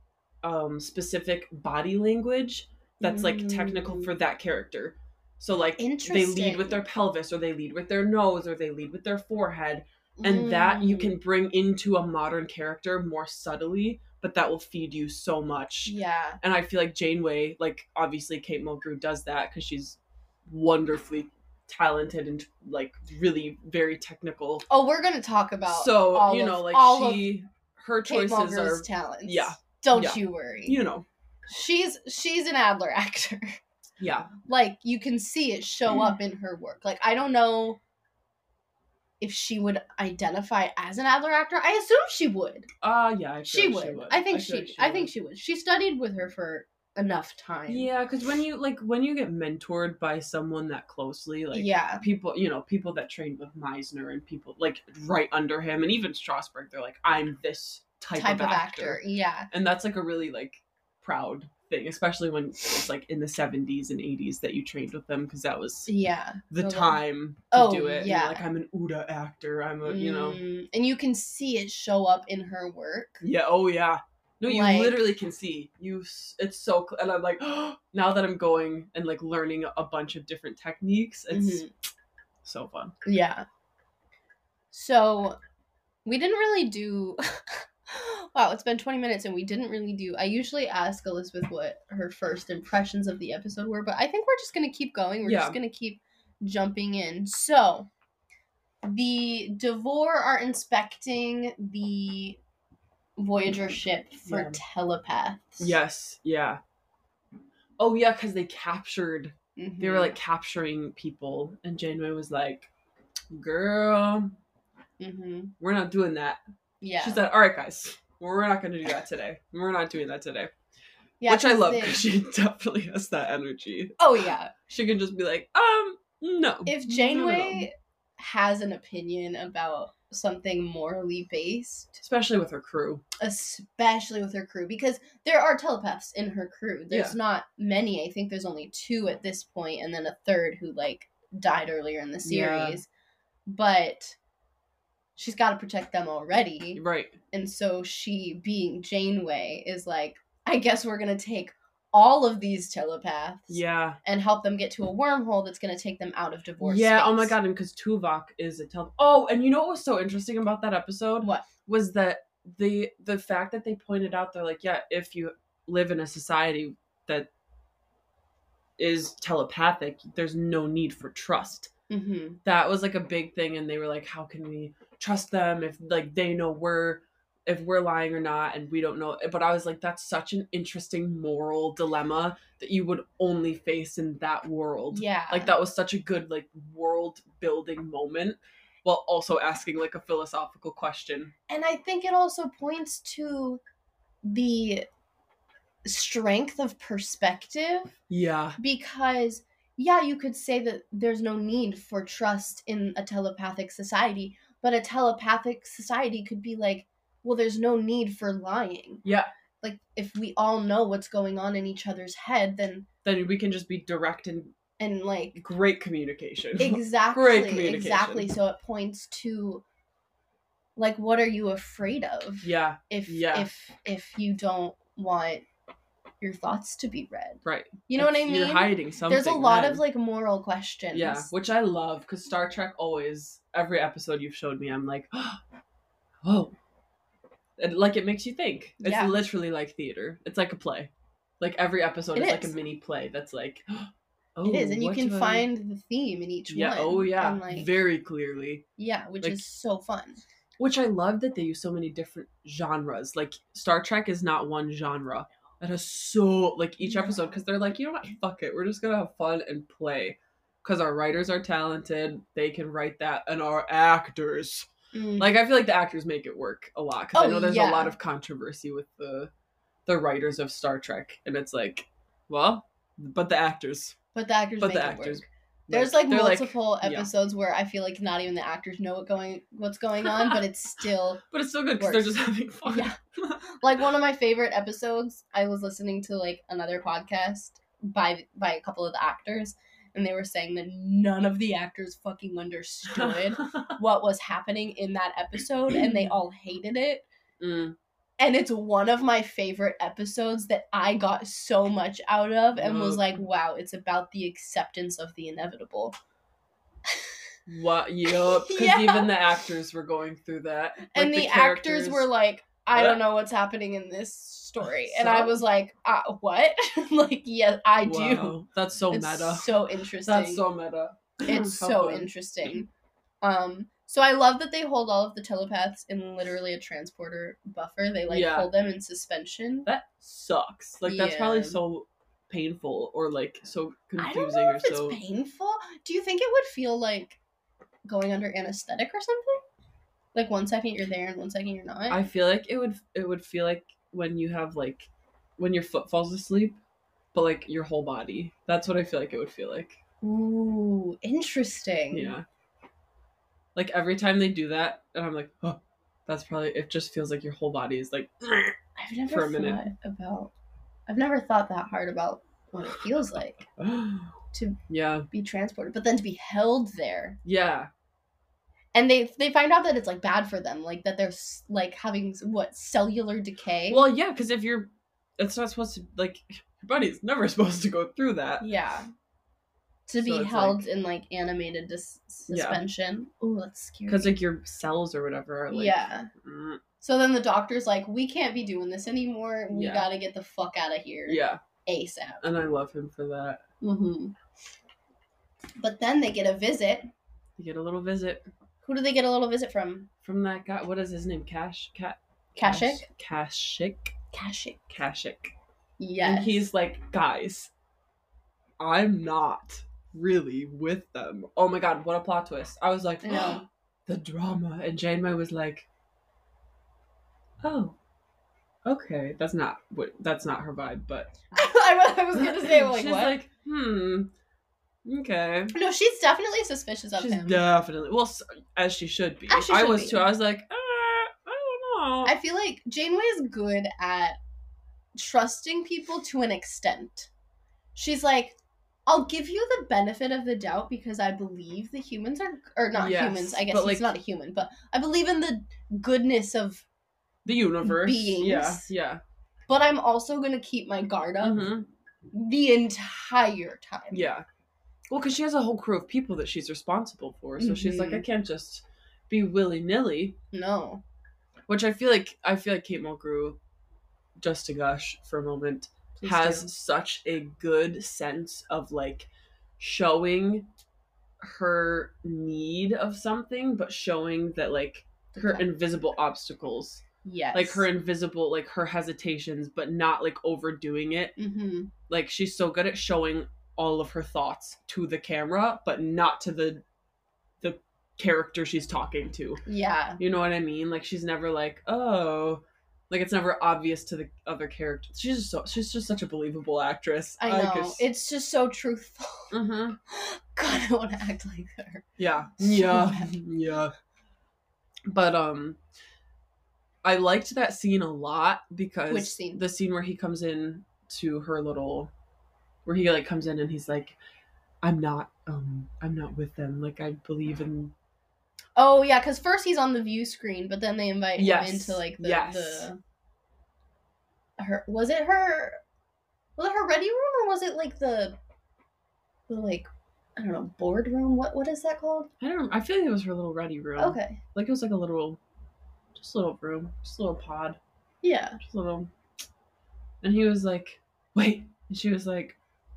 um specific body language that's like technical Mm. for that character. So like they lead Interesting. with their pelvis, or they lead with their nose, or they lead with their forehead, and that you Mm. can bring into a modern character more subtly, but that will feed you so much. Yeah. And I feel like Janeway, like obviously Kate Mulgrew does that because she's wonderfully talented and like really very technical. Oh, we're gonna talk about So all you of- know, like all of she, her Kate choices Mulgrew's are, talents. yeah. Don't Yeah. you worry. you know, She's she's an Adler actor. yeah, Like you can see it show up in her work. Like I don't know if she would identify as an Adler actor. I assume she would. uh yeah, I feel She like would. I think feel she. like I think would. she would. She studied with her for enough time. Yeah, because when you like when you get mentored by someone that closely, like Yeah. people, you know, people that trained with Meisner and people like right under him, and even Strasberg, they're like, I'm this type, Type of, of actor. actor. Yeah. And that's like a really like proud thing, especially when it's like in the seventies and eighties that you trained with them, because that was Yeah. the Totally. time to Oh, do it. And you're yeah. like, I'm an Uda actor. I'm a, you know, Mm, and you can see it show up in her work. yeah, oh yeah. No, you Like- literally can see you. s- It's so, cl- and I'm like, now that I'm going and like learning a bunch of different techniques, it's Mhm. so fun. Yeah. So we didn't really do wow, it's been twenty minutes and we didn't really do I usually ask Elizabeth what her first impressions of the episode were, but I think we're just gonna keep going. We're Yeah. just gonna keep jumping in. So the Devore are inspecting the Voyager ship for Yeah. telepaths. Yes, yeah. Oh yeah, because they captured. Mhm. They were like capturing people, and Janeway was like, "Girl, Mhm. we're not doing that." Yeah. She said, "All right, guys, we're not going to do that today. We're not doing that today." Yeah, Which I 'cause love they- because she definitely has that energy. Oh yeah. She can just be like, um, no. If No, no, Janeway no. has an opinion about something morally based, Especially with her crew. especially with her crew, because there are telepaths in her crew. There's Yeah. not many. I think there's only two at this point, and then a third who like died earlier in the Yeah. series. But she's got to protect them already. Right. And so she, being Janeway, is like, I guess we're going to take all of these telepaths Yeah. and help them get to a wormhole that's going to take them out of divorce Yeah, space. oh my god, and because Tuvok is a tele- Oh, and you know what was so interesting about that episode? What? Was that the the fact that they pointed out, they're like, yeah, if you live in a society that is telepathic, there's no need for trust. Mm-hmm. That was like a big thing, and they were like, how can we trust them if like they know we're if we're lying or not, and we don't know. But I was like, that's such an interesting moral dilemma that you would only face in that world. Yeah. Like that was such a good like world building moment, while also asking like a philosophical question. And I think it also points to the strength of perspective, Yeah. because yeah, you could say that there's no need for trust in a telepathic society, but a telepathic society could be like, well, there's no need for lying. Yeah. Like, if we all know what's going on in each other's head, then Then we can just be direct and and like great communication. exactly, Great communication. exactly. So it points to like, what are you afraid of? Yeah. If Yeah. if if you don't want your thoughts to be read, Right. you know If what I mean? You're hiding something. There's a lot then. of like moral questions. Yeah, which I love because Star Trek always, every episode you've showed me, I'm like, oh, and like it makes you think. It's Yeah. literally like theater. It's like a play. Like every episode It is, like a is. mini play. That's like, oh, It is, and you what can do I- find the theme in each Yeah. one. Oh yeah. and, like, Very clearly. yeah, which like- is so fun. Which I love that they use so many different genres. Like Star Trek is not one genre. It has so like each episode because they're like, you know what, fuck it, we're just gonna have fun and play because our writers are talented. They can write that, and our actors, Mm. like, I feel like the actors make it work a lot because Oh, I know there's yeah. a lot of controversy with the the writers of Star Trek, and it's like, well, but the actors, But the actors but make the it actors. work. There's like they're multiple yeah. episodes where I feel like not even the actors know what going what's going on, but it's still But it's still good because they're works. just having fun. Yeah. Like one of my favorite episodes. I was listening to like another podcast by by a couple of the actors, and they were saying that none of the actors fucking understood what was happening in that episode, and they all hated it. Mm. And it's one of my favorite episodes that I got so much out of and was Yup. like, wow, it's about the acceptance of the inevitable. What? Yup. Because Yeah. even the actors were going through that. Like, And the, actors characters- were like, I What? don't know what's happening in this story. And I So? was like, uh, what? Like, yes, I do. Wow. That's so It's meta. so interesting. That's so meta. It's How so fun. interesting. Um, so I love that they hold all of the telepaths in literally a transporter buffer. They like Yeah. hold them in suspension. That sucks. Like that's probably Yeah. so painful or like so I don't confusing know or if it's so. painful. Do you think it would feel like going under anesthetic or something? Like one second you're there and one second you're not. I feel like it would it would feel like when you have like when your foot falls asleep, but like your whole body. That's what I feel like it would feel like. Ooh, interesting. Yeah. Like every time they do that, and I'm like, oh, that's probably. It just feels like your whole body is like. I've never For a thought minute. about. I've never thought that hard about what it feels like to yeah. be transported, but then to be held there. Yeah. And they they find out that it's like bad for them, like that they're s- like having what cellular decay. Well, yeah, because if you're, it's not supposed to like your body's never supposed to go through that. yeah, to So be it's held like- in like animated dis- Yeah. suspension. Ooh, that's scary. Because like your cells or whatever are like. yeah. mm, So then the doctor's like, we can't be doing this anymore. We Yeah. gotta get the fuck out of here. yeah, ASAP. and I love him for that. Mm-hmm. But then they get a visit. You get a little visit Who do they get a little visit from? From that guy. What is his name? Cash? Cat? Kashyyyk? Kashyyyk? Kashyyyk. Kashyyyk. Yes. And he's like, guys, I'm not really with them. Oh my god, what a plot twist. I was like, I know. The drama. And Janeway was like, oh, okay. That's not what. That's not her vibe, but... I, I was going to say, like, she's what? like, hmm, okay. No, she's definitely suspicious of She's him. definitely... Well, as she should be. As she I should was be. too. I was like, uh, I don't know. I feel like Janeway is good at trusting people to an extent. She's like, I'll give you the benefit of the doubt because I believe the humans are, or not Yes, humans, I guess but, he's like- not a human, but I believe in the goodness of, The universe. beings. Yeah, yeah. but I'm also going to keep my guard up hmm the entire time. Yeah. Well, because she has a whole crew of people that she's responsible for, so she's like, Mhm. I can't just be willy-nilly. No. Which I feel like, I feel like Kate Mulgrew, just to gush for a moment, Please has do. such a good sense of, like, showing her need of something, but showing that, like, her Okay. invisible obstacles, Yes. like her invisible, like her hesitations, but not like overdoing it. Mm-hmm. Like she's so good at showing all of her thoughts to the camera, but not to the the character she's talking to. Yeah. You know what I mean? Like she's never like, oh, like it's never obvious to the other characters. She's just so she's just such a believable actress. I know. It's just so truthful. Mm-hmm. God, I want to act like her. Yeah. So Yeah. bad. Yeah. But um I liked that scene a lot because Which scene? the scene where he comes in to her little where he like comes in and he's like, I'm not um I'm not with them. Like I believe in Oh, yeah, because first he's on the view screen, but then they invite Yes. him into, like, the... Yes. the her Was it her... Was it her ready room, or was it, like, the... The, like... I don't know, boardroom? What What is that called? I don't know, I feel like it was her little ready room. Okay. Like it was like a little just a little room. Just a little pod. Yeah. Just a little and he was like, wait. And she was like,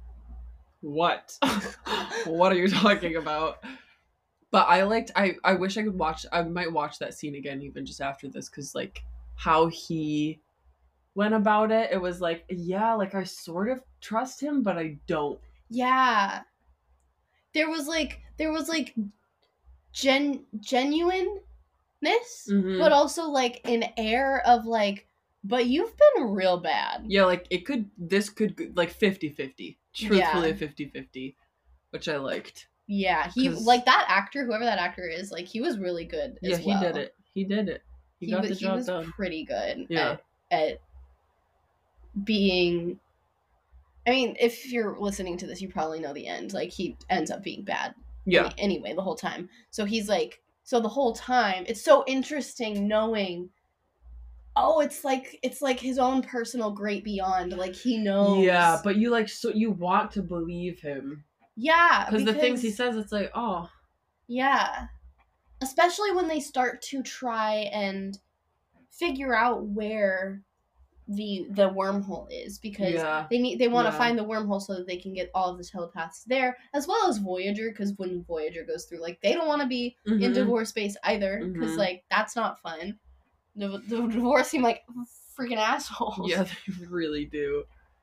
what? What are you talking about? But I liked I I wish I could watch I might watch that scene again even just after this, because like how he went about it, it was like, yeah, like I sort of trust him, but I don't. Yeah. There was, like... There was, like... Gen... Genuineness, Mhm. but also, like, an air of, like... But you've been real bad. Yeah, like it could this could like fifty-fifty. Truthfully Yeah. a fifty-fifty, which I liked. Yeah, he 'Cause- like that actor, whoever that actor is, like he was really good. Yeah, As he well. did it. He did it. He, He, got wa- the he job was done. pretty good Yeah. at, at being. I mean, if you're listening to this, you probably know the end. Like he ends up being bad. Yeah. any- anyway, the whole time. So he's like, so the whole time, it's so interesting knowing. Oh, it's like it's like his own personal great beyond. Like he knows. Yeah, but you like so you want to believe him yeah, because the things he because- says, it's like, oh, Yeah. Especially when they start to try and figure out where the the wormhole is, because Yeah. they need they want to Yeah. find the wormhole so that they can get all of the telepaths there, as well as Voyager, because when Voyager goes through, like they don't want to be in Mhm. divorce space either, because Mhm. like that's not fun. The, the divorce seem like freaking assholes. Yeah, they really do.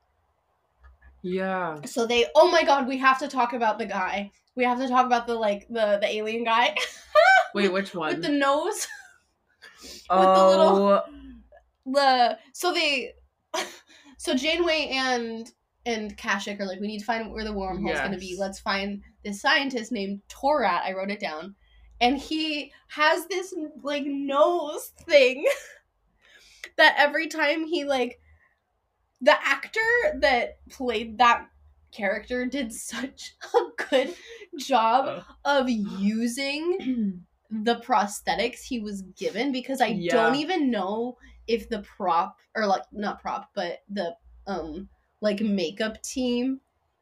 Yeah. So they, oh my god, we have to talk about the guy. We have to talk about the like the the alien guy Wait, which one? with the nose. oh, the little- the so they so Janeway and and Kashyyyk are like, we need to find where the wormhole is going to be. Yes. Let's find this scientist named Torat. I wrote it down, and he has this like nose thing that every time he like the actor that played that character did such a good job of using the prosthetics he was given, because I Yeah. don't even know if the prop or like not prop but the um like makeup team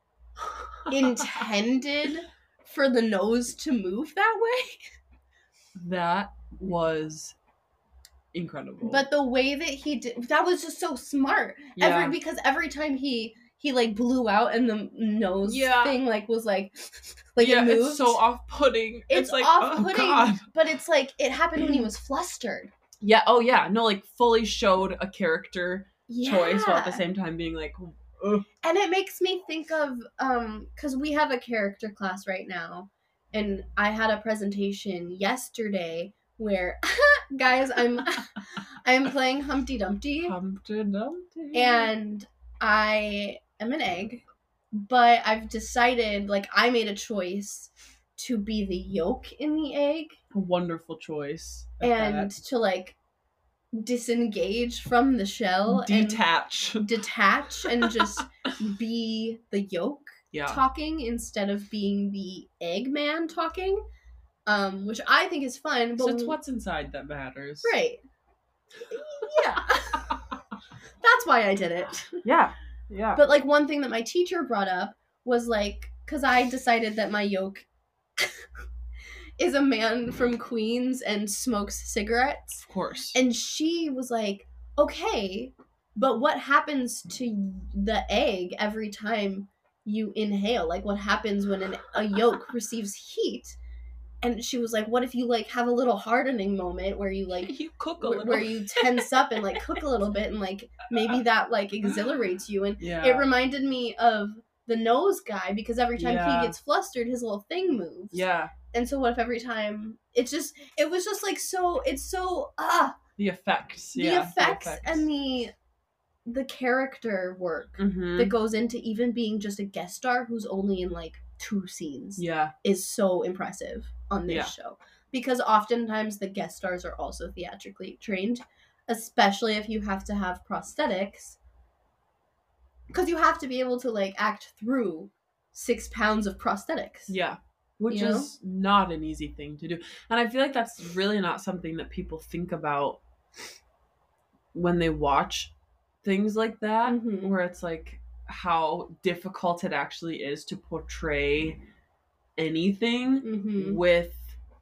intended for the nose to move that way, that was incredible. but the way that he did that was just so smart. yeah. Every because every time he he like blew out and the nose Yeah. thing like was like Like yeah, it moved. it's so off-putting. It's, It's, like, off-putting, oh god. but it's like it happened when he was flustered. Yeah, oh yeah, no, like fully showed a character Yeah. choice while at the same time being like, ugh. And it makes me think of, um, because we have a character class right now, and I had a presentation yesterday where, guys, I'm, I'm playing Humpty Dumpty, Humpty Dumpty. and I am an egg, but I've decided, like, I made a choice to be the yolk in the egg, A wonderful choice. at and to, like, disengage from the shell that. Detach. and detach and just be the yolk Yeah. talking instead of being the Eggman talking, um, which I think is fun. But So it's what's inside that matters. right, yeah, that's why I did it. Yeah. Yeah. But like one thing that my teacher brought up was like, because I decided that my yolk is a man from Queens and smokes cigarettes. Of course. And she was like, okay, but what happens to the egg every time you inhale? Like, what happens when an, a yolk receives heat? And she was like, what if you, like, have a little hardening moment where you, like, you cook a where, little. where you tense up and, like, cook a little bit and, like, maybe that, like, exhilarates you. And yeah. it reminded me of the nose guy because every time Yeah. he gets flustered, his little thing moves. Yeah. And so what if every time it's just it was just like so it's so ah The effects. the, yeah. effects and the the character work Mm-hmm. that goes into even being just a guest star who's only in like two scenes Yeah. is so impressive on this Yeah. show. Because oftentimes the guest stars are also theatrically trained, especially if you have to have prosthetics. Because you have to be able to like act through six pounds of prosthetics. Yeah. Which You know? is not an easy thing to do. And I feel like that's really not something that people think about when they watch things like that, Mhm. where it's like how difficult it actually is to portray anything Mm-hmm. with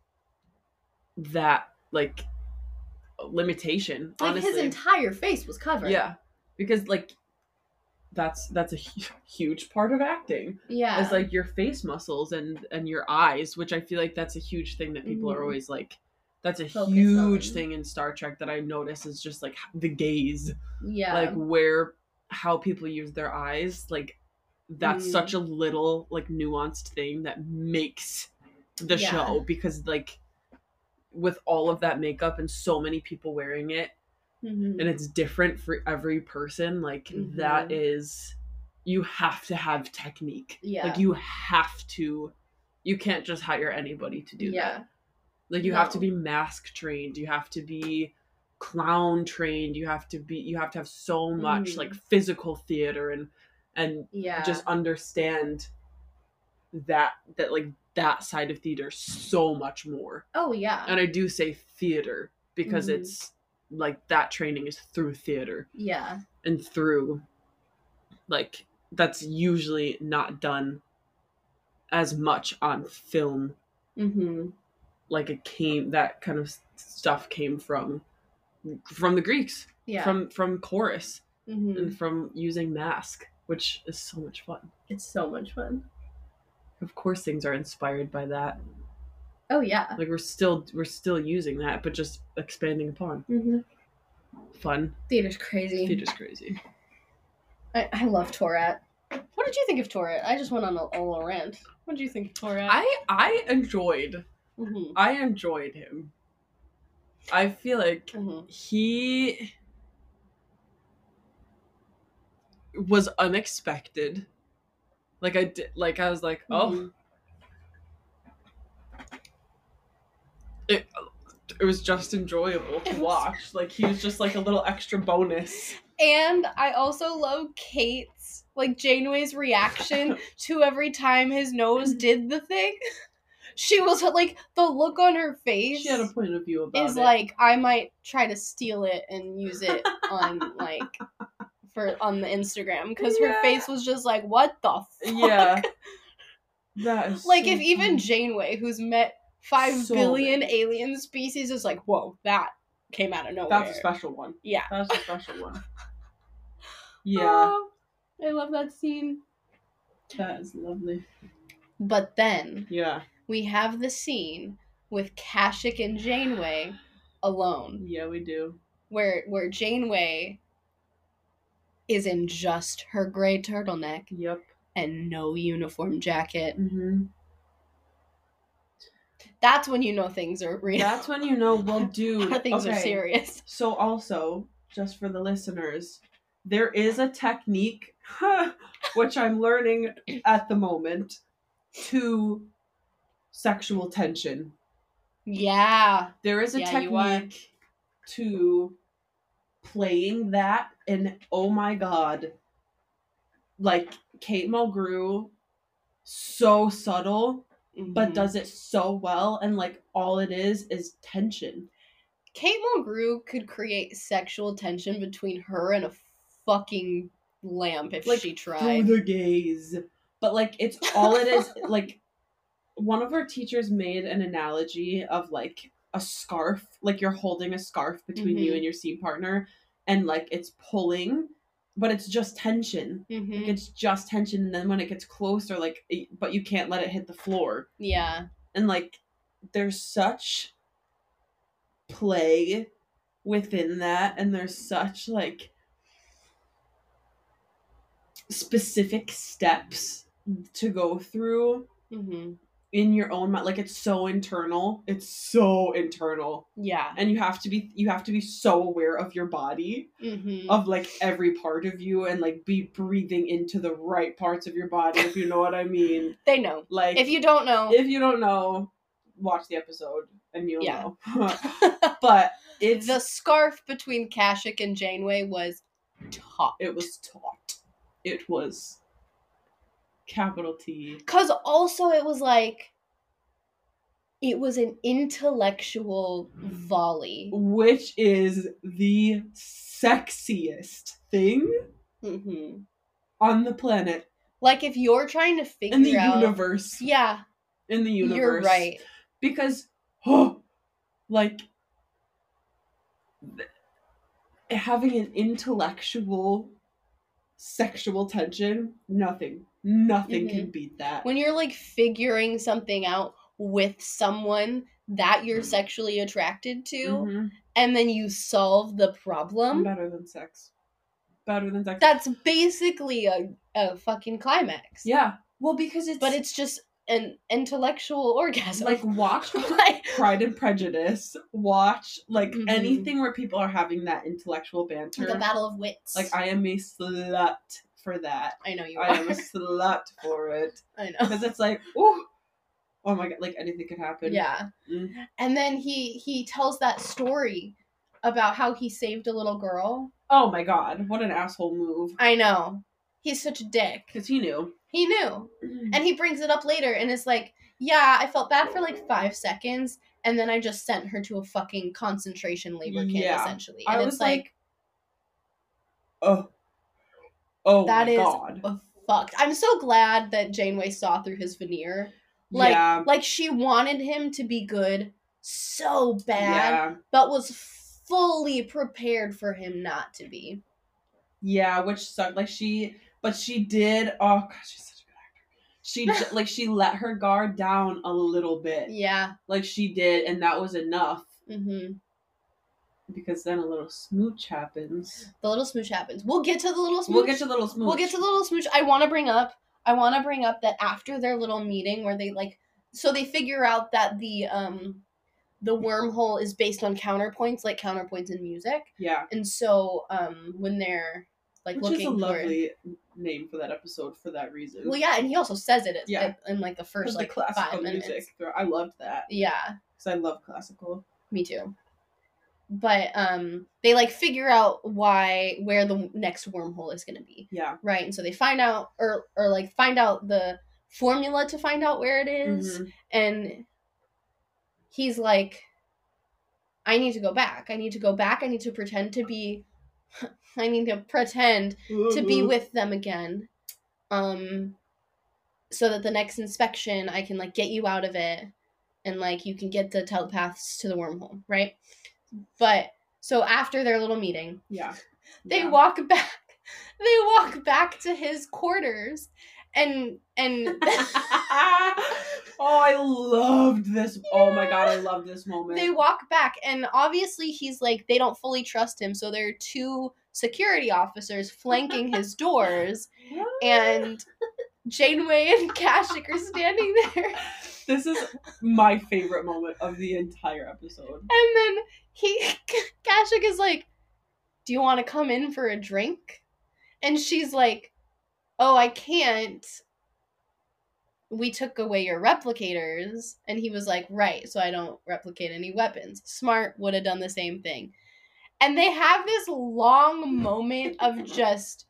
that, like, limitation, Like honestly. his entire face was covered. Yeah. Because, like, that's that's a hu- huge part of acting. Yeah. Is like your face muscles and and your eyes, which I feel like that's a huge thing that people Mhm. are always like, that's a Focus huge on. thing in Star Trek that I notice is just like the gaze, yeah. like where how people use their eyes, like that's Mm. such a little like nuanced thing that makes the Yeah. show, because like with all of that makeup and so many people wearing it, Mhm. and it's different for every person, like Mhm. that is, you have to have technique. Yeah. Like you have to, you can't just hire anybody to do yeah. that. Like you have to No. be mask trained, you have to be clown trained, you have to be, you have to have so much Mhm. like physical theater and and Yeah. just understand that that like that side of theater so much more. Oh yeah. And I do say theater because Mhm. it's like that training is through theater yeah. and through like that's usually not done as much on film. Mm-hmm. Like it came, that kind of stuff came from from the Greeks, Yeah. from from chorus, mm-hmm. and from using mask, which is so much fun. It's so much fun. Of course things are inspired by that. Oh yeah. Like we're still we're still using that, but just expanding upon. Mm-hmm. Fun. Theater's crazy. Theater's crazy. I, I love Tourette. What did you think of Tourette? I just went on a, a little rant. What did you think of Tourette? I I enjoyed Mm-hmm. I enjoyed him. I feel like Mm-hmm. he was unexpected. Like I did, like I was like, oh, Mhm. it it was just enjoyable to It was- watch. Like he was just like a little extra bonus. And I also love Kate's, like, Janeway's reaction to every time his nose did the thing. She was, like, the look on her face She had a point of view about is it. like, I might try to steal it and use it on, like, for on the Instagram. Because her Yeah. face was just like, what the fuck? Yeah. That is Like, so if even funny. Janeway, who's met five So billion many. alien species, is like, whoa, that came out of nowhere. That's a special one. Yeah. That's a special one. Yeah. Oh, I love that scene. That is lovely. But then Yeah. we have the scene with Kashyyyk and Janeway alone, Yeah, we do. where where Janeway is in just her gray turtleneck Yep. and no uniform jacket. Mm-hmm. That's when you know things are real. That's when you know, well, dude. things okay. are serious. So also, just for the listeners, there is a technique, which I'm learning at the moment, to sexual tension. Yeah. There is a Yeah, you are. technique to playing that, and oh my god, like Kate Mulgrew, so subtle, but Mhm. does it so well, and like all it is is tension. Kate Mulgrew could create sexual tension between her and a fucking lamp if Like she through tried. the gaze, but like it's all it is. Like one of our teachers made an analogy of like a scarf, like you're holding a scarf between you Mhm. and your scene partner, and like it's pulling, but it's just tension. Mhm. Like it's just tension, and then when it gets closer, like, it, but you can't let it hit the floor. Yeah. And like, there's such play within that, and there's such like specific steps to go through Mhm. in your own mind. Like it's so internal. It's so internal. Yeah. And you have to be you have to be so aware of your body, Mhm. of like every part of you, and like be breathing into the right parts of your body, if you know what I mean. They know. Like If you don't know, if you don't know, watch the episode and you'll Yeah. know. But it's the scarf between Kashyyyk and Janeway was taut. it was taut. It was capital T. Cause also it was like it was an intellectual volley. Which is the sexiest thing Mm-hmm. on the planet. Like if you're trying to figure In the out, universe. yeah, In the universe. you're right. Because, oh, like, th- having an intellectual sexual tension, nothing, nothing Mhm. can beat that. When you're like figuring something out with someone that you're sexually attracted to, Mhm. and then you solve the problem, Better than sex. Better than sex. that's basically a, a fucking climax. Yeah. Well, because it's... But it's just an intellectual orgasm. like, watch like, Pride and Prejudice. Watch, like, Mhm. anything where people are having that intellectual banter. the battle of wits. Like, I am a slut for that. I know you I are. am a slut for it. I know. Because it's like, ooh, oh my god, like anything could happen. Yeah. Mm. And then he he tells that story about how he saved a little girl. Oh my god, what an asshole move. I know. He's such a dick. Because he knew. He knew. And he brings it up later and it's like, yeah, I felt bad for like five seconds and then I just sent her to a fucking concentration labor camp, Yeah. essentially. I And was it's like, oh. Oh that my is god. uh, fucked. I'm so glad that Janeway saw through his veneer. Like, yeah. like she wanted him to be good so bad, Yeah. but was fully prepared for him not to be. Yeah, which sucked. Like she, but she did. Oh gosh, she's such a good actor. She j- like she let her guard down a little bit. Yeah. Like she did, and that was enough. Mm-hmm. Because then a little smooch happens. The little smooch happens. We'll get to the little smooch. We'll get to the little smooch. We'll get to the little smooch. I want to bring up. I want to bring up that after their little meeting where they like, so they figure out that the um, the wormhole is based on counterpoints, like counterpoints in music. Yeah. And so um, when they're like Which looking is a for, lovely name for that episode for that reason. well, yeah, and he also says it Yeah. at, in like the first Because like the classical five minutes. music. I loved that. Yeah, Because I love classical. me too. But um, they like figure out why where the next wormhole is gonna be, Yeah. right? And so they find out, or or like find out the formula to find out where it is, Mhm. and he's like, I need to go back. I need to go back. I need to pretend to be. I need to pretend to be with them again, um, so that the next inspection I can like get you out of it, and like you can get the telepaths to the wormhole, right? But so after their little meeting, Yeah. they Yeah. walk back. They walk back to his quarters, and and Oh, I loved this. Oh my god, I love this moment. they walk back, and obviously he's like, they don't fully trust him, so there are two security officers flanking his doors, and Janeway and Kashyyyk are standing there. This is my favorite moment of the entire episode. And then he, Kashyyyk is like, do you want to come in for a drink? And she's like, oh, I can't. We took away your replicators. And he was like, right, so I don't replicate any weapons. Smart would have done the same thing. And they have this long moment of just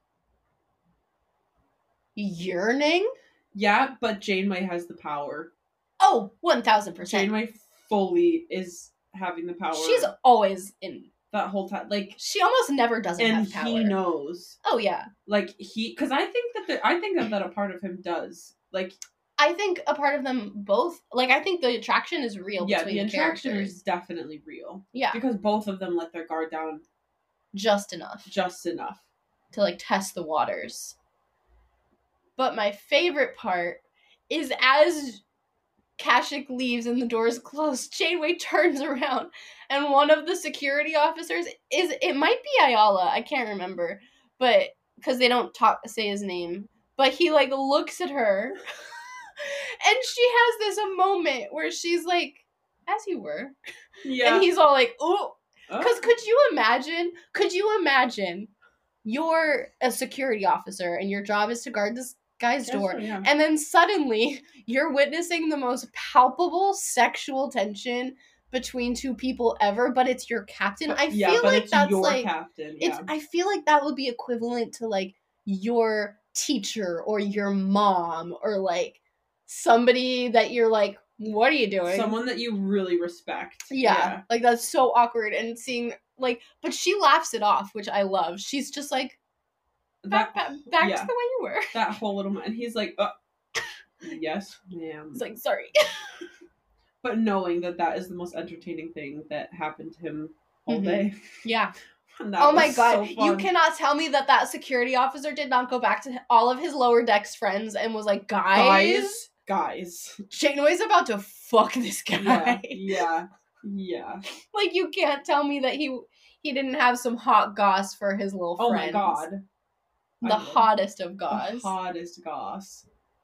yearning. Yeah, but Janeway has the power. Oh, one thousand percent. Janeway fully is having the power. She's always in. That whole time. Like, she almost never doesn't and have power. he knows. Oh, yeah. Like, he... Because I think that the, I think that, that a part of him does. Like... I think a part of them both... Like, I think the attraction is real yeah, between the the attraction characters. is definitely real. Yeah. Because both of them let their guard down Just enough. just enough. To, like, test the waters. But my favorite part is as Kashyyyk leaves and the doors close, Janeway turns around and one of the security officers is, it might be Ayala, I can't remember, but, because they don't talk, say his name, but he, like, looks at her and she has this a moment where she's like, as you were. Yeah. And he's all like, ooh. Because Oh. could you imagine, could you imagine you're a security officer and your job is to guard this guy's Yes, door, yeah. and then suddenly you're witnessing the most palpable sexual tension between two people ever, but it's your captain. I yeah, feel but like it's that's your like captain. it's Yeah. I feel like that would be equivalent to like your teacher or your mom or like somebody that you're like, what are you doing? Someone that you really respect. Yeah, like that's so awkward, and seeing like, but she laughs it off, which I love. She's just like, back, That back, back yeah. to the way you were. that whole little man. And he's like, uh, yes, ma'am. It's like, sorry. But knowing that that is the most entertaining thing that happened to him all Mhm. day. Yeah. And that Oh my was god, so you fun. cannot tell me that that security officer did not go back to all of his lower decks friends and was like, guys, Guys, guys. Janeway's about to fuck this guy. Yeah, yeah, yeah. Like, you can't tell me that he he didn't have some hot goss for his little Oh friends. my god. The I would. hottest of The goss. hottest goss.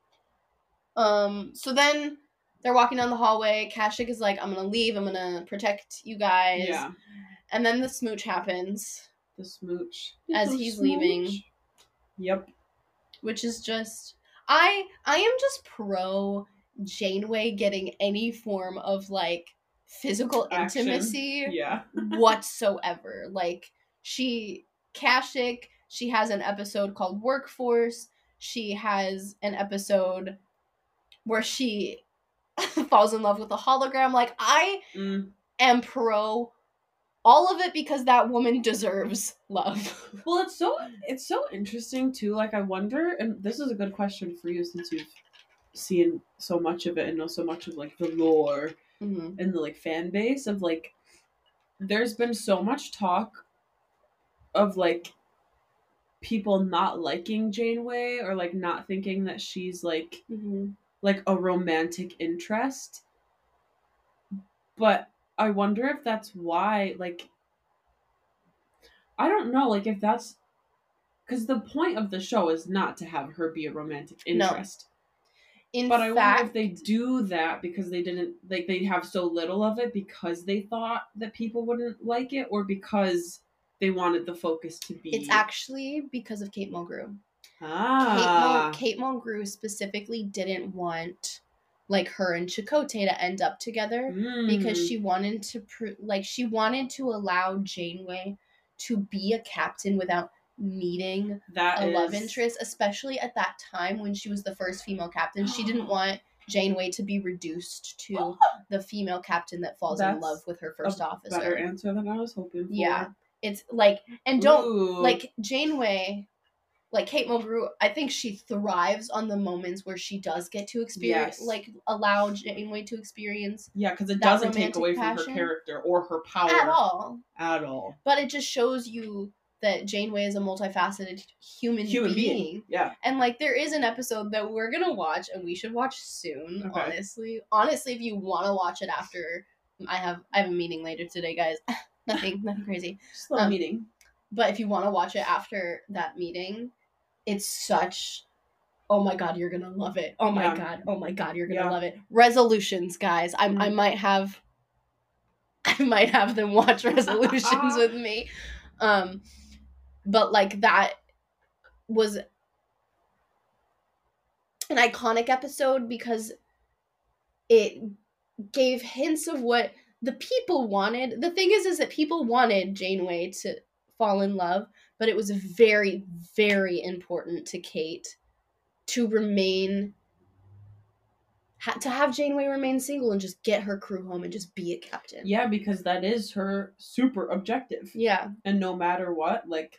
Um, so then they're walking down the hallway. Kashyyyk is like, I'm gonna leave, I'm gonna protect you guys. Yeah. And then the smooch happens, The smooch. As Little he's leaving. smooch. Yep. which is just I I am just pro Janeway getting any form of like physical Action. intimacy Yeah. whatsoever. Like she Kashyyyk, she has an episode called Workforce. She has an episode where she falls in love with a hologram. Like I Mm. am pro all of it because that woman deserves love. Well, it's so it's so interesting too. Like, I wonder, and this is a good question for you since you've seen so much of it and know so much of like the lore Mm-hmm. and the like fan base of like. There's been so much talk of like people not liking Janeway or like not thinking that she's like Mm-hmm. like a romantic interest. But I wonder if that's why, like, I don't know, like, if that's, because the point of the show is not to have her be a romantic No. interest. In But I fact, wonder if they do that because they didn't, like, they have so little of it because they thought that people wouldn't like it, or because they wanted the focus to be. it's actually because of Kate Mulgrew. Ah. Kate, Mul- Kate Mulgrew specifically didn't want like her and Chakotay to end up together because Mm. she wanted to pr- like she wanted to allow Janeway to be a captain without needing that a is, love interest, especially at that time when she was the first female captain. She didn't want Janeway to be reduced to the female captain that falls in That's love with her first a officer. better answer than I was hoping for. Yeah. It's like, and don't Ooh. like Janeway, like Kate Mulgrew, I think she thrives on the moments where she does get to experience, Yes. like allow Janeway to experience Yeah, because it that doesn't take romantic away from passion her character or her power at all. At all. But it just shows you that Janeway is a multifaceted human, Human being. being. Yeah. And, like, there is an episode that we're gonna watch, and we should watch soon, Okay. honestly. Honestly, if you want to watch it after, I have I have a meeting later today, guys. nothing, nothing crazy. Just a little Um, meeting. But if you want to watch it after that meeting, it's such... Oh my god, you're gonna love it. Oh my Yeah. god. Oh my god, you're gonna Yeah. love it. Resolutions, guys. I I Mhm. might have I might have them watch resolutions with me. Um but like that was an iconic episode because it gave hints of what the people wanted. The thing is is that people wanted Janeway to fall in love, but it was very, very important to Kate to remain ha- to have Janeway remain single and just get her crew home and just be a captain. Yeah, because that is her super objective. Yeah. And no matter what, like,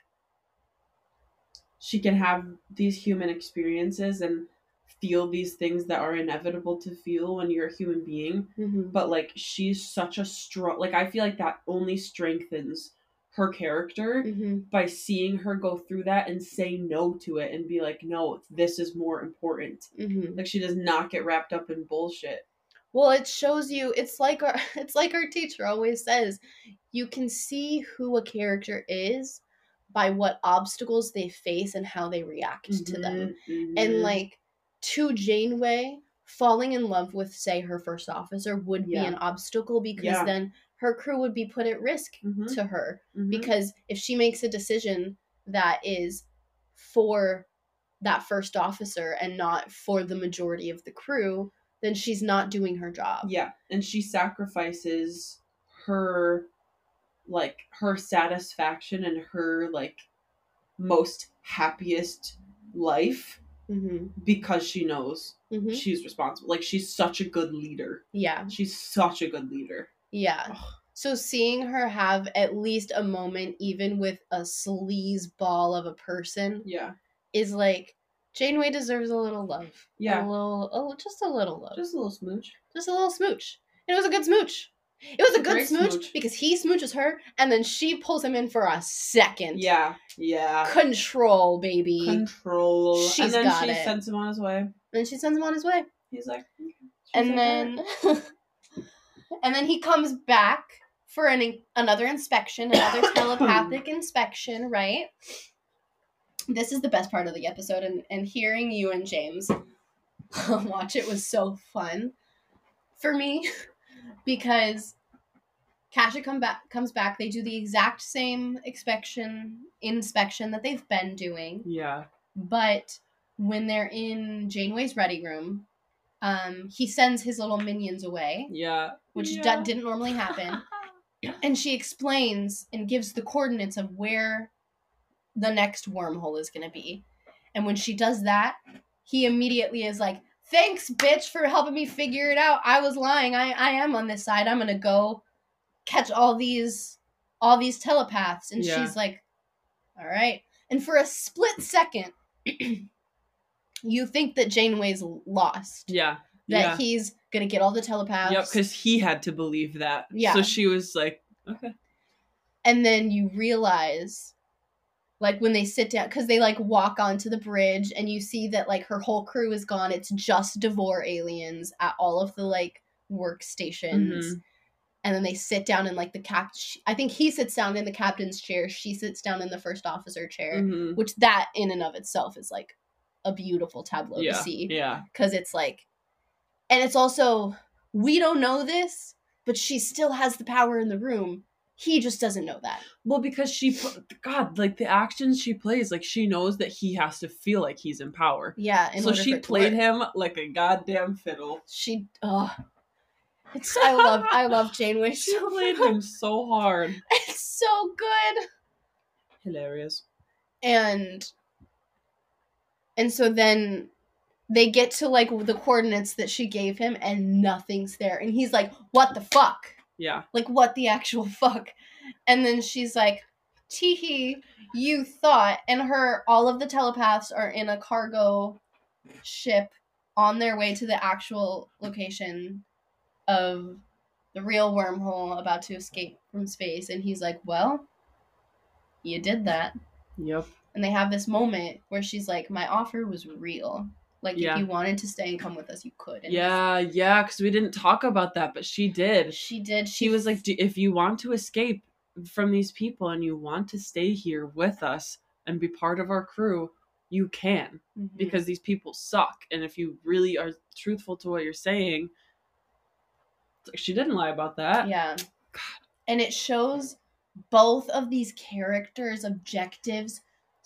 she can have these human experiences and feel these things that are inevitable to feel when you're a human being. Mm-hmm. But, like, she's such a strong... Like, I feel like that only strengthens her character Mm-hmm. by seeing her go through that and say no to it and be like, no, this is more important. Mm-hmm. Like, she does not get wrapped up in bullshit. Well, it shows you. It's like our. It's like our teacher always says. You can see who a character is by what obstacles they face and how they react to them. Mhm. And like to Janeway, falling in love with, say, her first officer would Yeah. be an obstacle because Yeah. then her crew would be put at risk Mhm. to her. Mhm. Because if she makes a decision that is for that first officer and not for the majority of the crew, then she's not doing her job. Yeah, and she sacrifices her, like, her satisfaction and her, like, most happiest life Mm-hmm. because she knows Mm-hmm. she's responsible. Like, she's such a good leader. Yeah. She's such a good leader. Yeah. Ugh. So seeing her have at least a moment, even with a sleaze ball of a person, Yeah. is like, Janeway deserves a little love. Yeah. A little, oh, just a little love. Just a little smooch. Just a little smooch. And it was a good smooch. It was a good Great smooch, smooch. because he smooches her, and then she pulls him in for a second. Yeah. Yeah. Control, baby. Control. She's and then got she it. sends him on his way. And she sends him on his way. He's like, okay. She's And like, then "Alright." and then he comes back for an another inspection, another telepathic inspection, right? This is the best part of the episode, and, and hearing you and James watch it was so fun for me because Kasha come back comes back, they do the exact same inspection inspection that they've been doing. Yeah. But when they're in Janeway's ready room, um, he sends his little minions away, Yeah. which yeah. d- didn't normally happen. And she explains and gives the coordinates of where the next wormhole is going to be. And when she does that, he immediately is like, thanks, bitch, for helping me figure it out. I was lying. I, I am on this side. I'm going to go catch all these all these telepaths. And Yeah. she's like, all right. And for a split second, you think that Janeway's lost. Yeah. That yeah. he's going to get all the telepaths. Yep, because he had to believe that. Yeah. So she was like, okay. And then you realize, like, when they sit down, because they, like, walk onto the bridge, and you see that, like, her whole crew is gone. It's just Devore aliens at all of the, like, workstations. Mhm. And then they sit down in, like, the cap... I think he sits down in the captain's chair. She sits down in the first officer chair. Mhm. Which that, in and of itself, is, like, a beautiful tableau Yeah. to see. Yeah. Because it's, like... And it's also... We don't know this, but she still has the power in the room. He just doesn't know that. Well, because she, pl- God, like the actions she plays, like she knows that he has to feel like he's in power. Yeah. in So order she for it to played work. him like a goddamn fiddle. She, oh, it's I love I love Janeway. She So played much. him so hard. It's so good. Hilarious. And and so then they get to like the coordinates that she gave him, and nothing's there, and he's like, "What the fuck? Yeah. Like, what the actual fuck?" And then she's like, "Teehee, you thought," and her all of the telepaths are in a cargo ship on their way to the actual location of the real wormhole about to escape from space. And he's like, well, you did that. Yep. And they have this moment where she's like, my offer was real. Like, Yeah. if you wanted to stay and come with us, you could. And Yeah, yeah, because we didn't talk about that, but she did. she did. She was like, "Do- if you want to escape from these people and you want to stay here with us and be part of our crew, you can. Mhm. Because these people suck. And if you really are truthful to what you're saying," she didn't lie about that. Yeah. And it shows both of these characters' objectives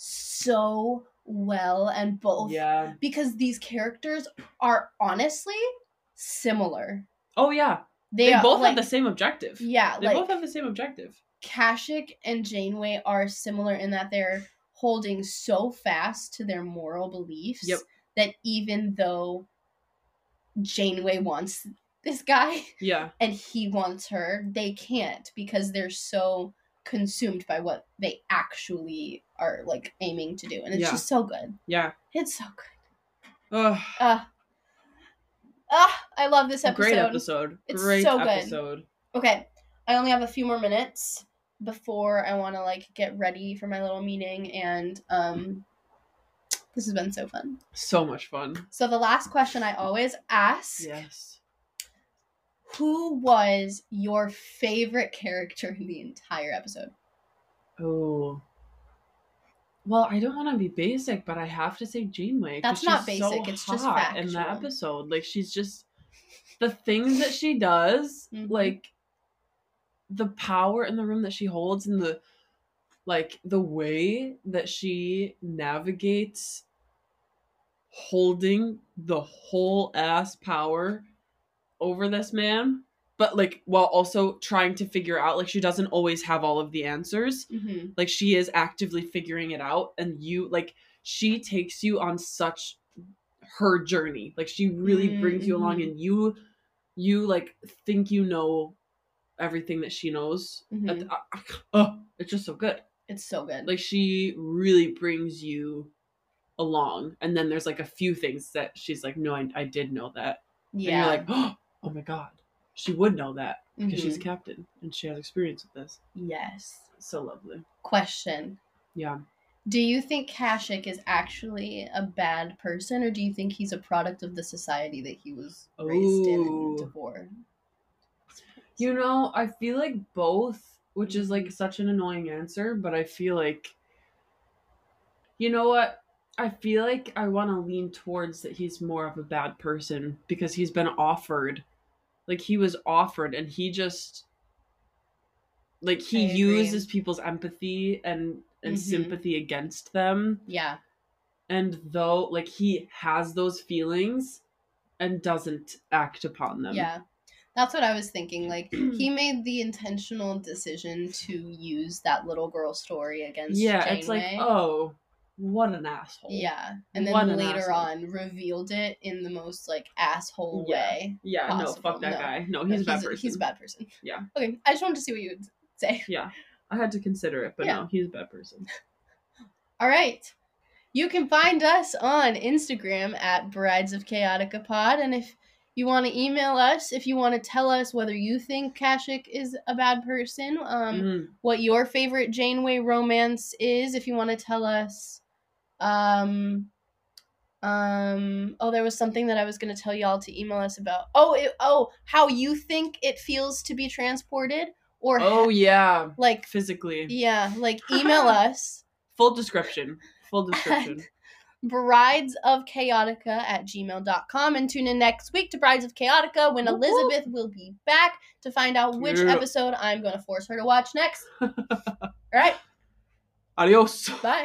so well, and both Yeah. because these characters are honestly similar. Oh, yeah. They, They are, both like, have the same objective. Yeah, They like both have the same objective. Kashyyyk and Janeway are similar in that they're holding so fast to their moral beliefs Yep. that even though Janeway wants this guy Yeah. and he wants her, they can't because they're so consumed by what they actually are like aiming to do. And it's Yeah. just so good. Yeah. It's so good. Ugh. Uh, ah, I love this episode. Great episode. It's Great so good. episode. Okay, I only have a few more minutes before I want to like get ready for my little meeting, and um, this has been so fun. So much fun. So the last question I always ask: Yes. who was your favorite character in the entire episode? Oh. Well, I don't want to be basic, but I have to say Janeway. 'cause That's not she's so basic, it's just hot in that factual. episode. Like, she's just the things that she does, Mhm. like the power in the room that she holds, and the like the way that she navigates holding the whole ass power over this man, but like while also trying to figure out, like, she doesn't always have all of the answers. Mm-hmm. Like, she is actively figuring it out, and you like she takes you on such her journey. Like, she really Mm-hmm. brings you along, and you you like think you know everything that she knows. Mhm. At the- uh, oh, it's just so good. It's so good. Like, she really brings you along, and then there's like a few things that she's like, no, I, I did know that. yeah. And you're like, oh my god, she would know that because she's Mhm. captain and she has experience with this. Yes. So lovely. Question. Yeah. Do you think Kashyyyk is actually a bad person, or do you think he's a product of the society that he was raised in Ooh. and Devore? You know, I feel like both, which is like such an annoying answer, but I feel like, you know what? I feel like I want to lean towards that he's more of a bad person because he's been offered, like, he was offered, and he just, like, he I agree. uses people's empathy and and Mhm. sympathy against them. Yeah. And though, like, he has those feelings and doesn't act upon them. Yeah. That's what I was thinking. Like, he made the intentional decision to use that little girl story against Yeah, Janeway. it's like, oh, what an asshole. Yeah. And then What an later asshole. on revealed it in the most, like, asshole Yeah. way. Yeah, possible. no, fuck that No. guy. No, No, he's a bad person. He's a bad person. Yeah. Okay, I just wanted to see what you would say. Yeah. I had to consider it, but Yeah. no, he's a bad person. All right. You can find us on Instagram at Brides of Chaotica Pod, and if you want to email us, if you want to tell us whether you think Kashyyyk is a bad person, um, Mm. what your favorite Janeway romance is, if you want to tell us, um, um, oh, there was something that I was going to tell y'all to email us about. Oh, it, oh, how you think it feels to be transported, or Oh, ha- yeah. like, Physically. yeah, like email us. Full description. Full description. brides of chaotica at gmail dot com, and tune in next week to Brides of Chaotica when Whoop, whoop. Elizabeth will be back to find out which Yeah. episode I'm going to force her to watch next. All right, Adios. bye.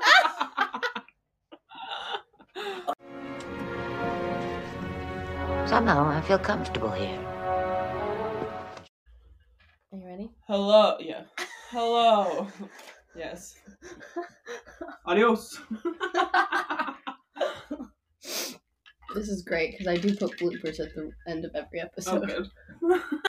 Somehow I feel comfortable here. Are you ready? Hello. Yeah. Hello. Yes. Adios. This is great because I do put bloopers at the end of every episode. Oh, good.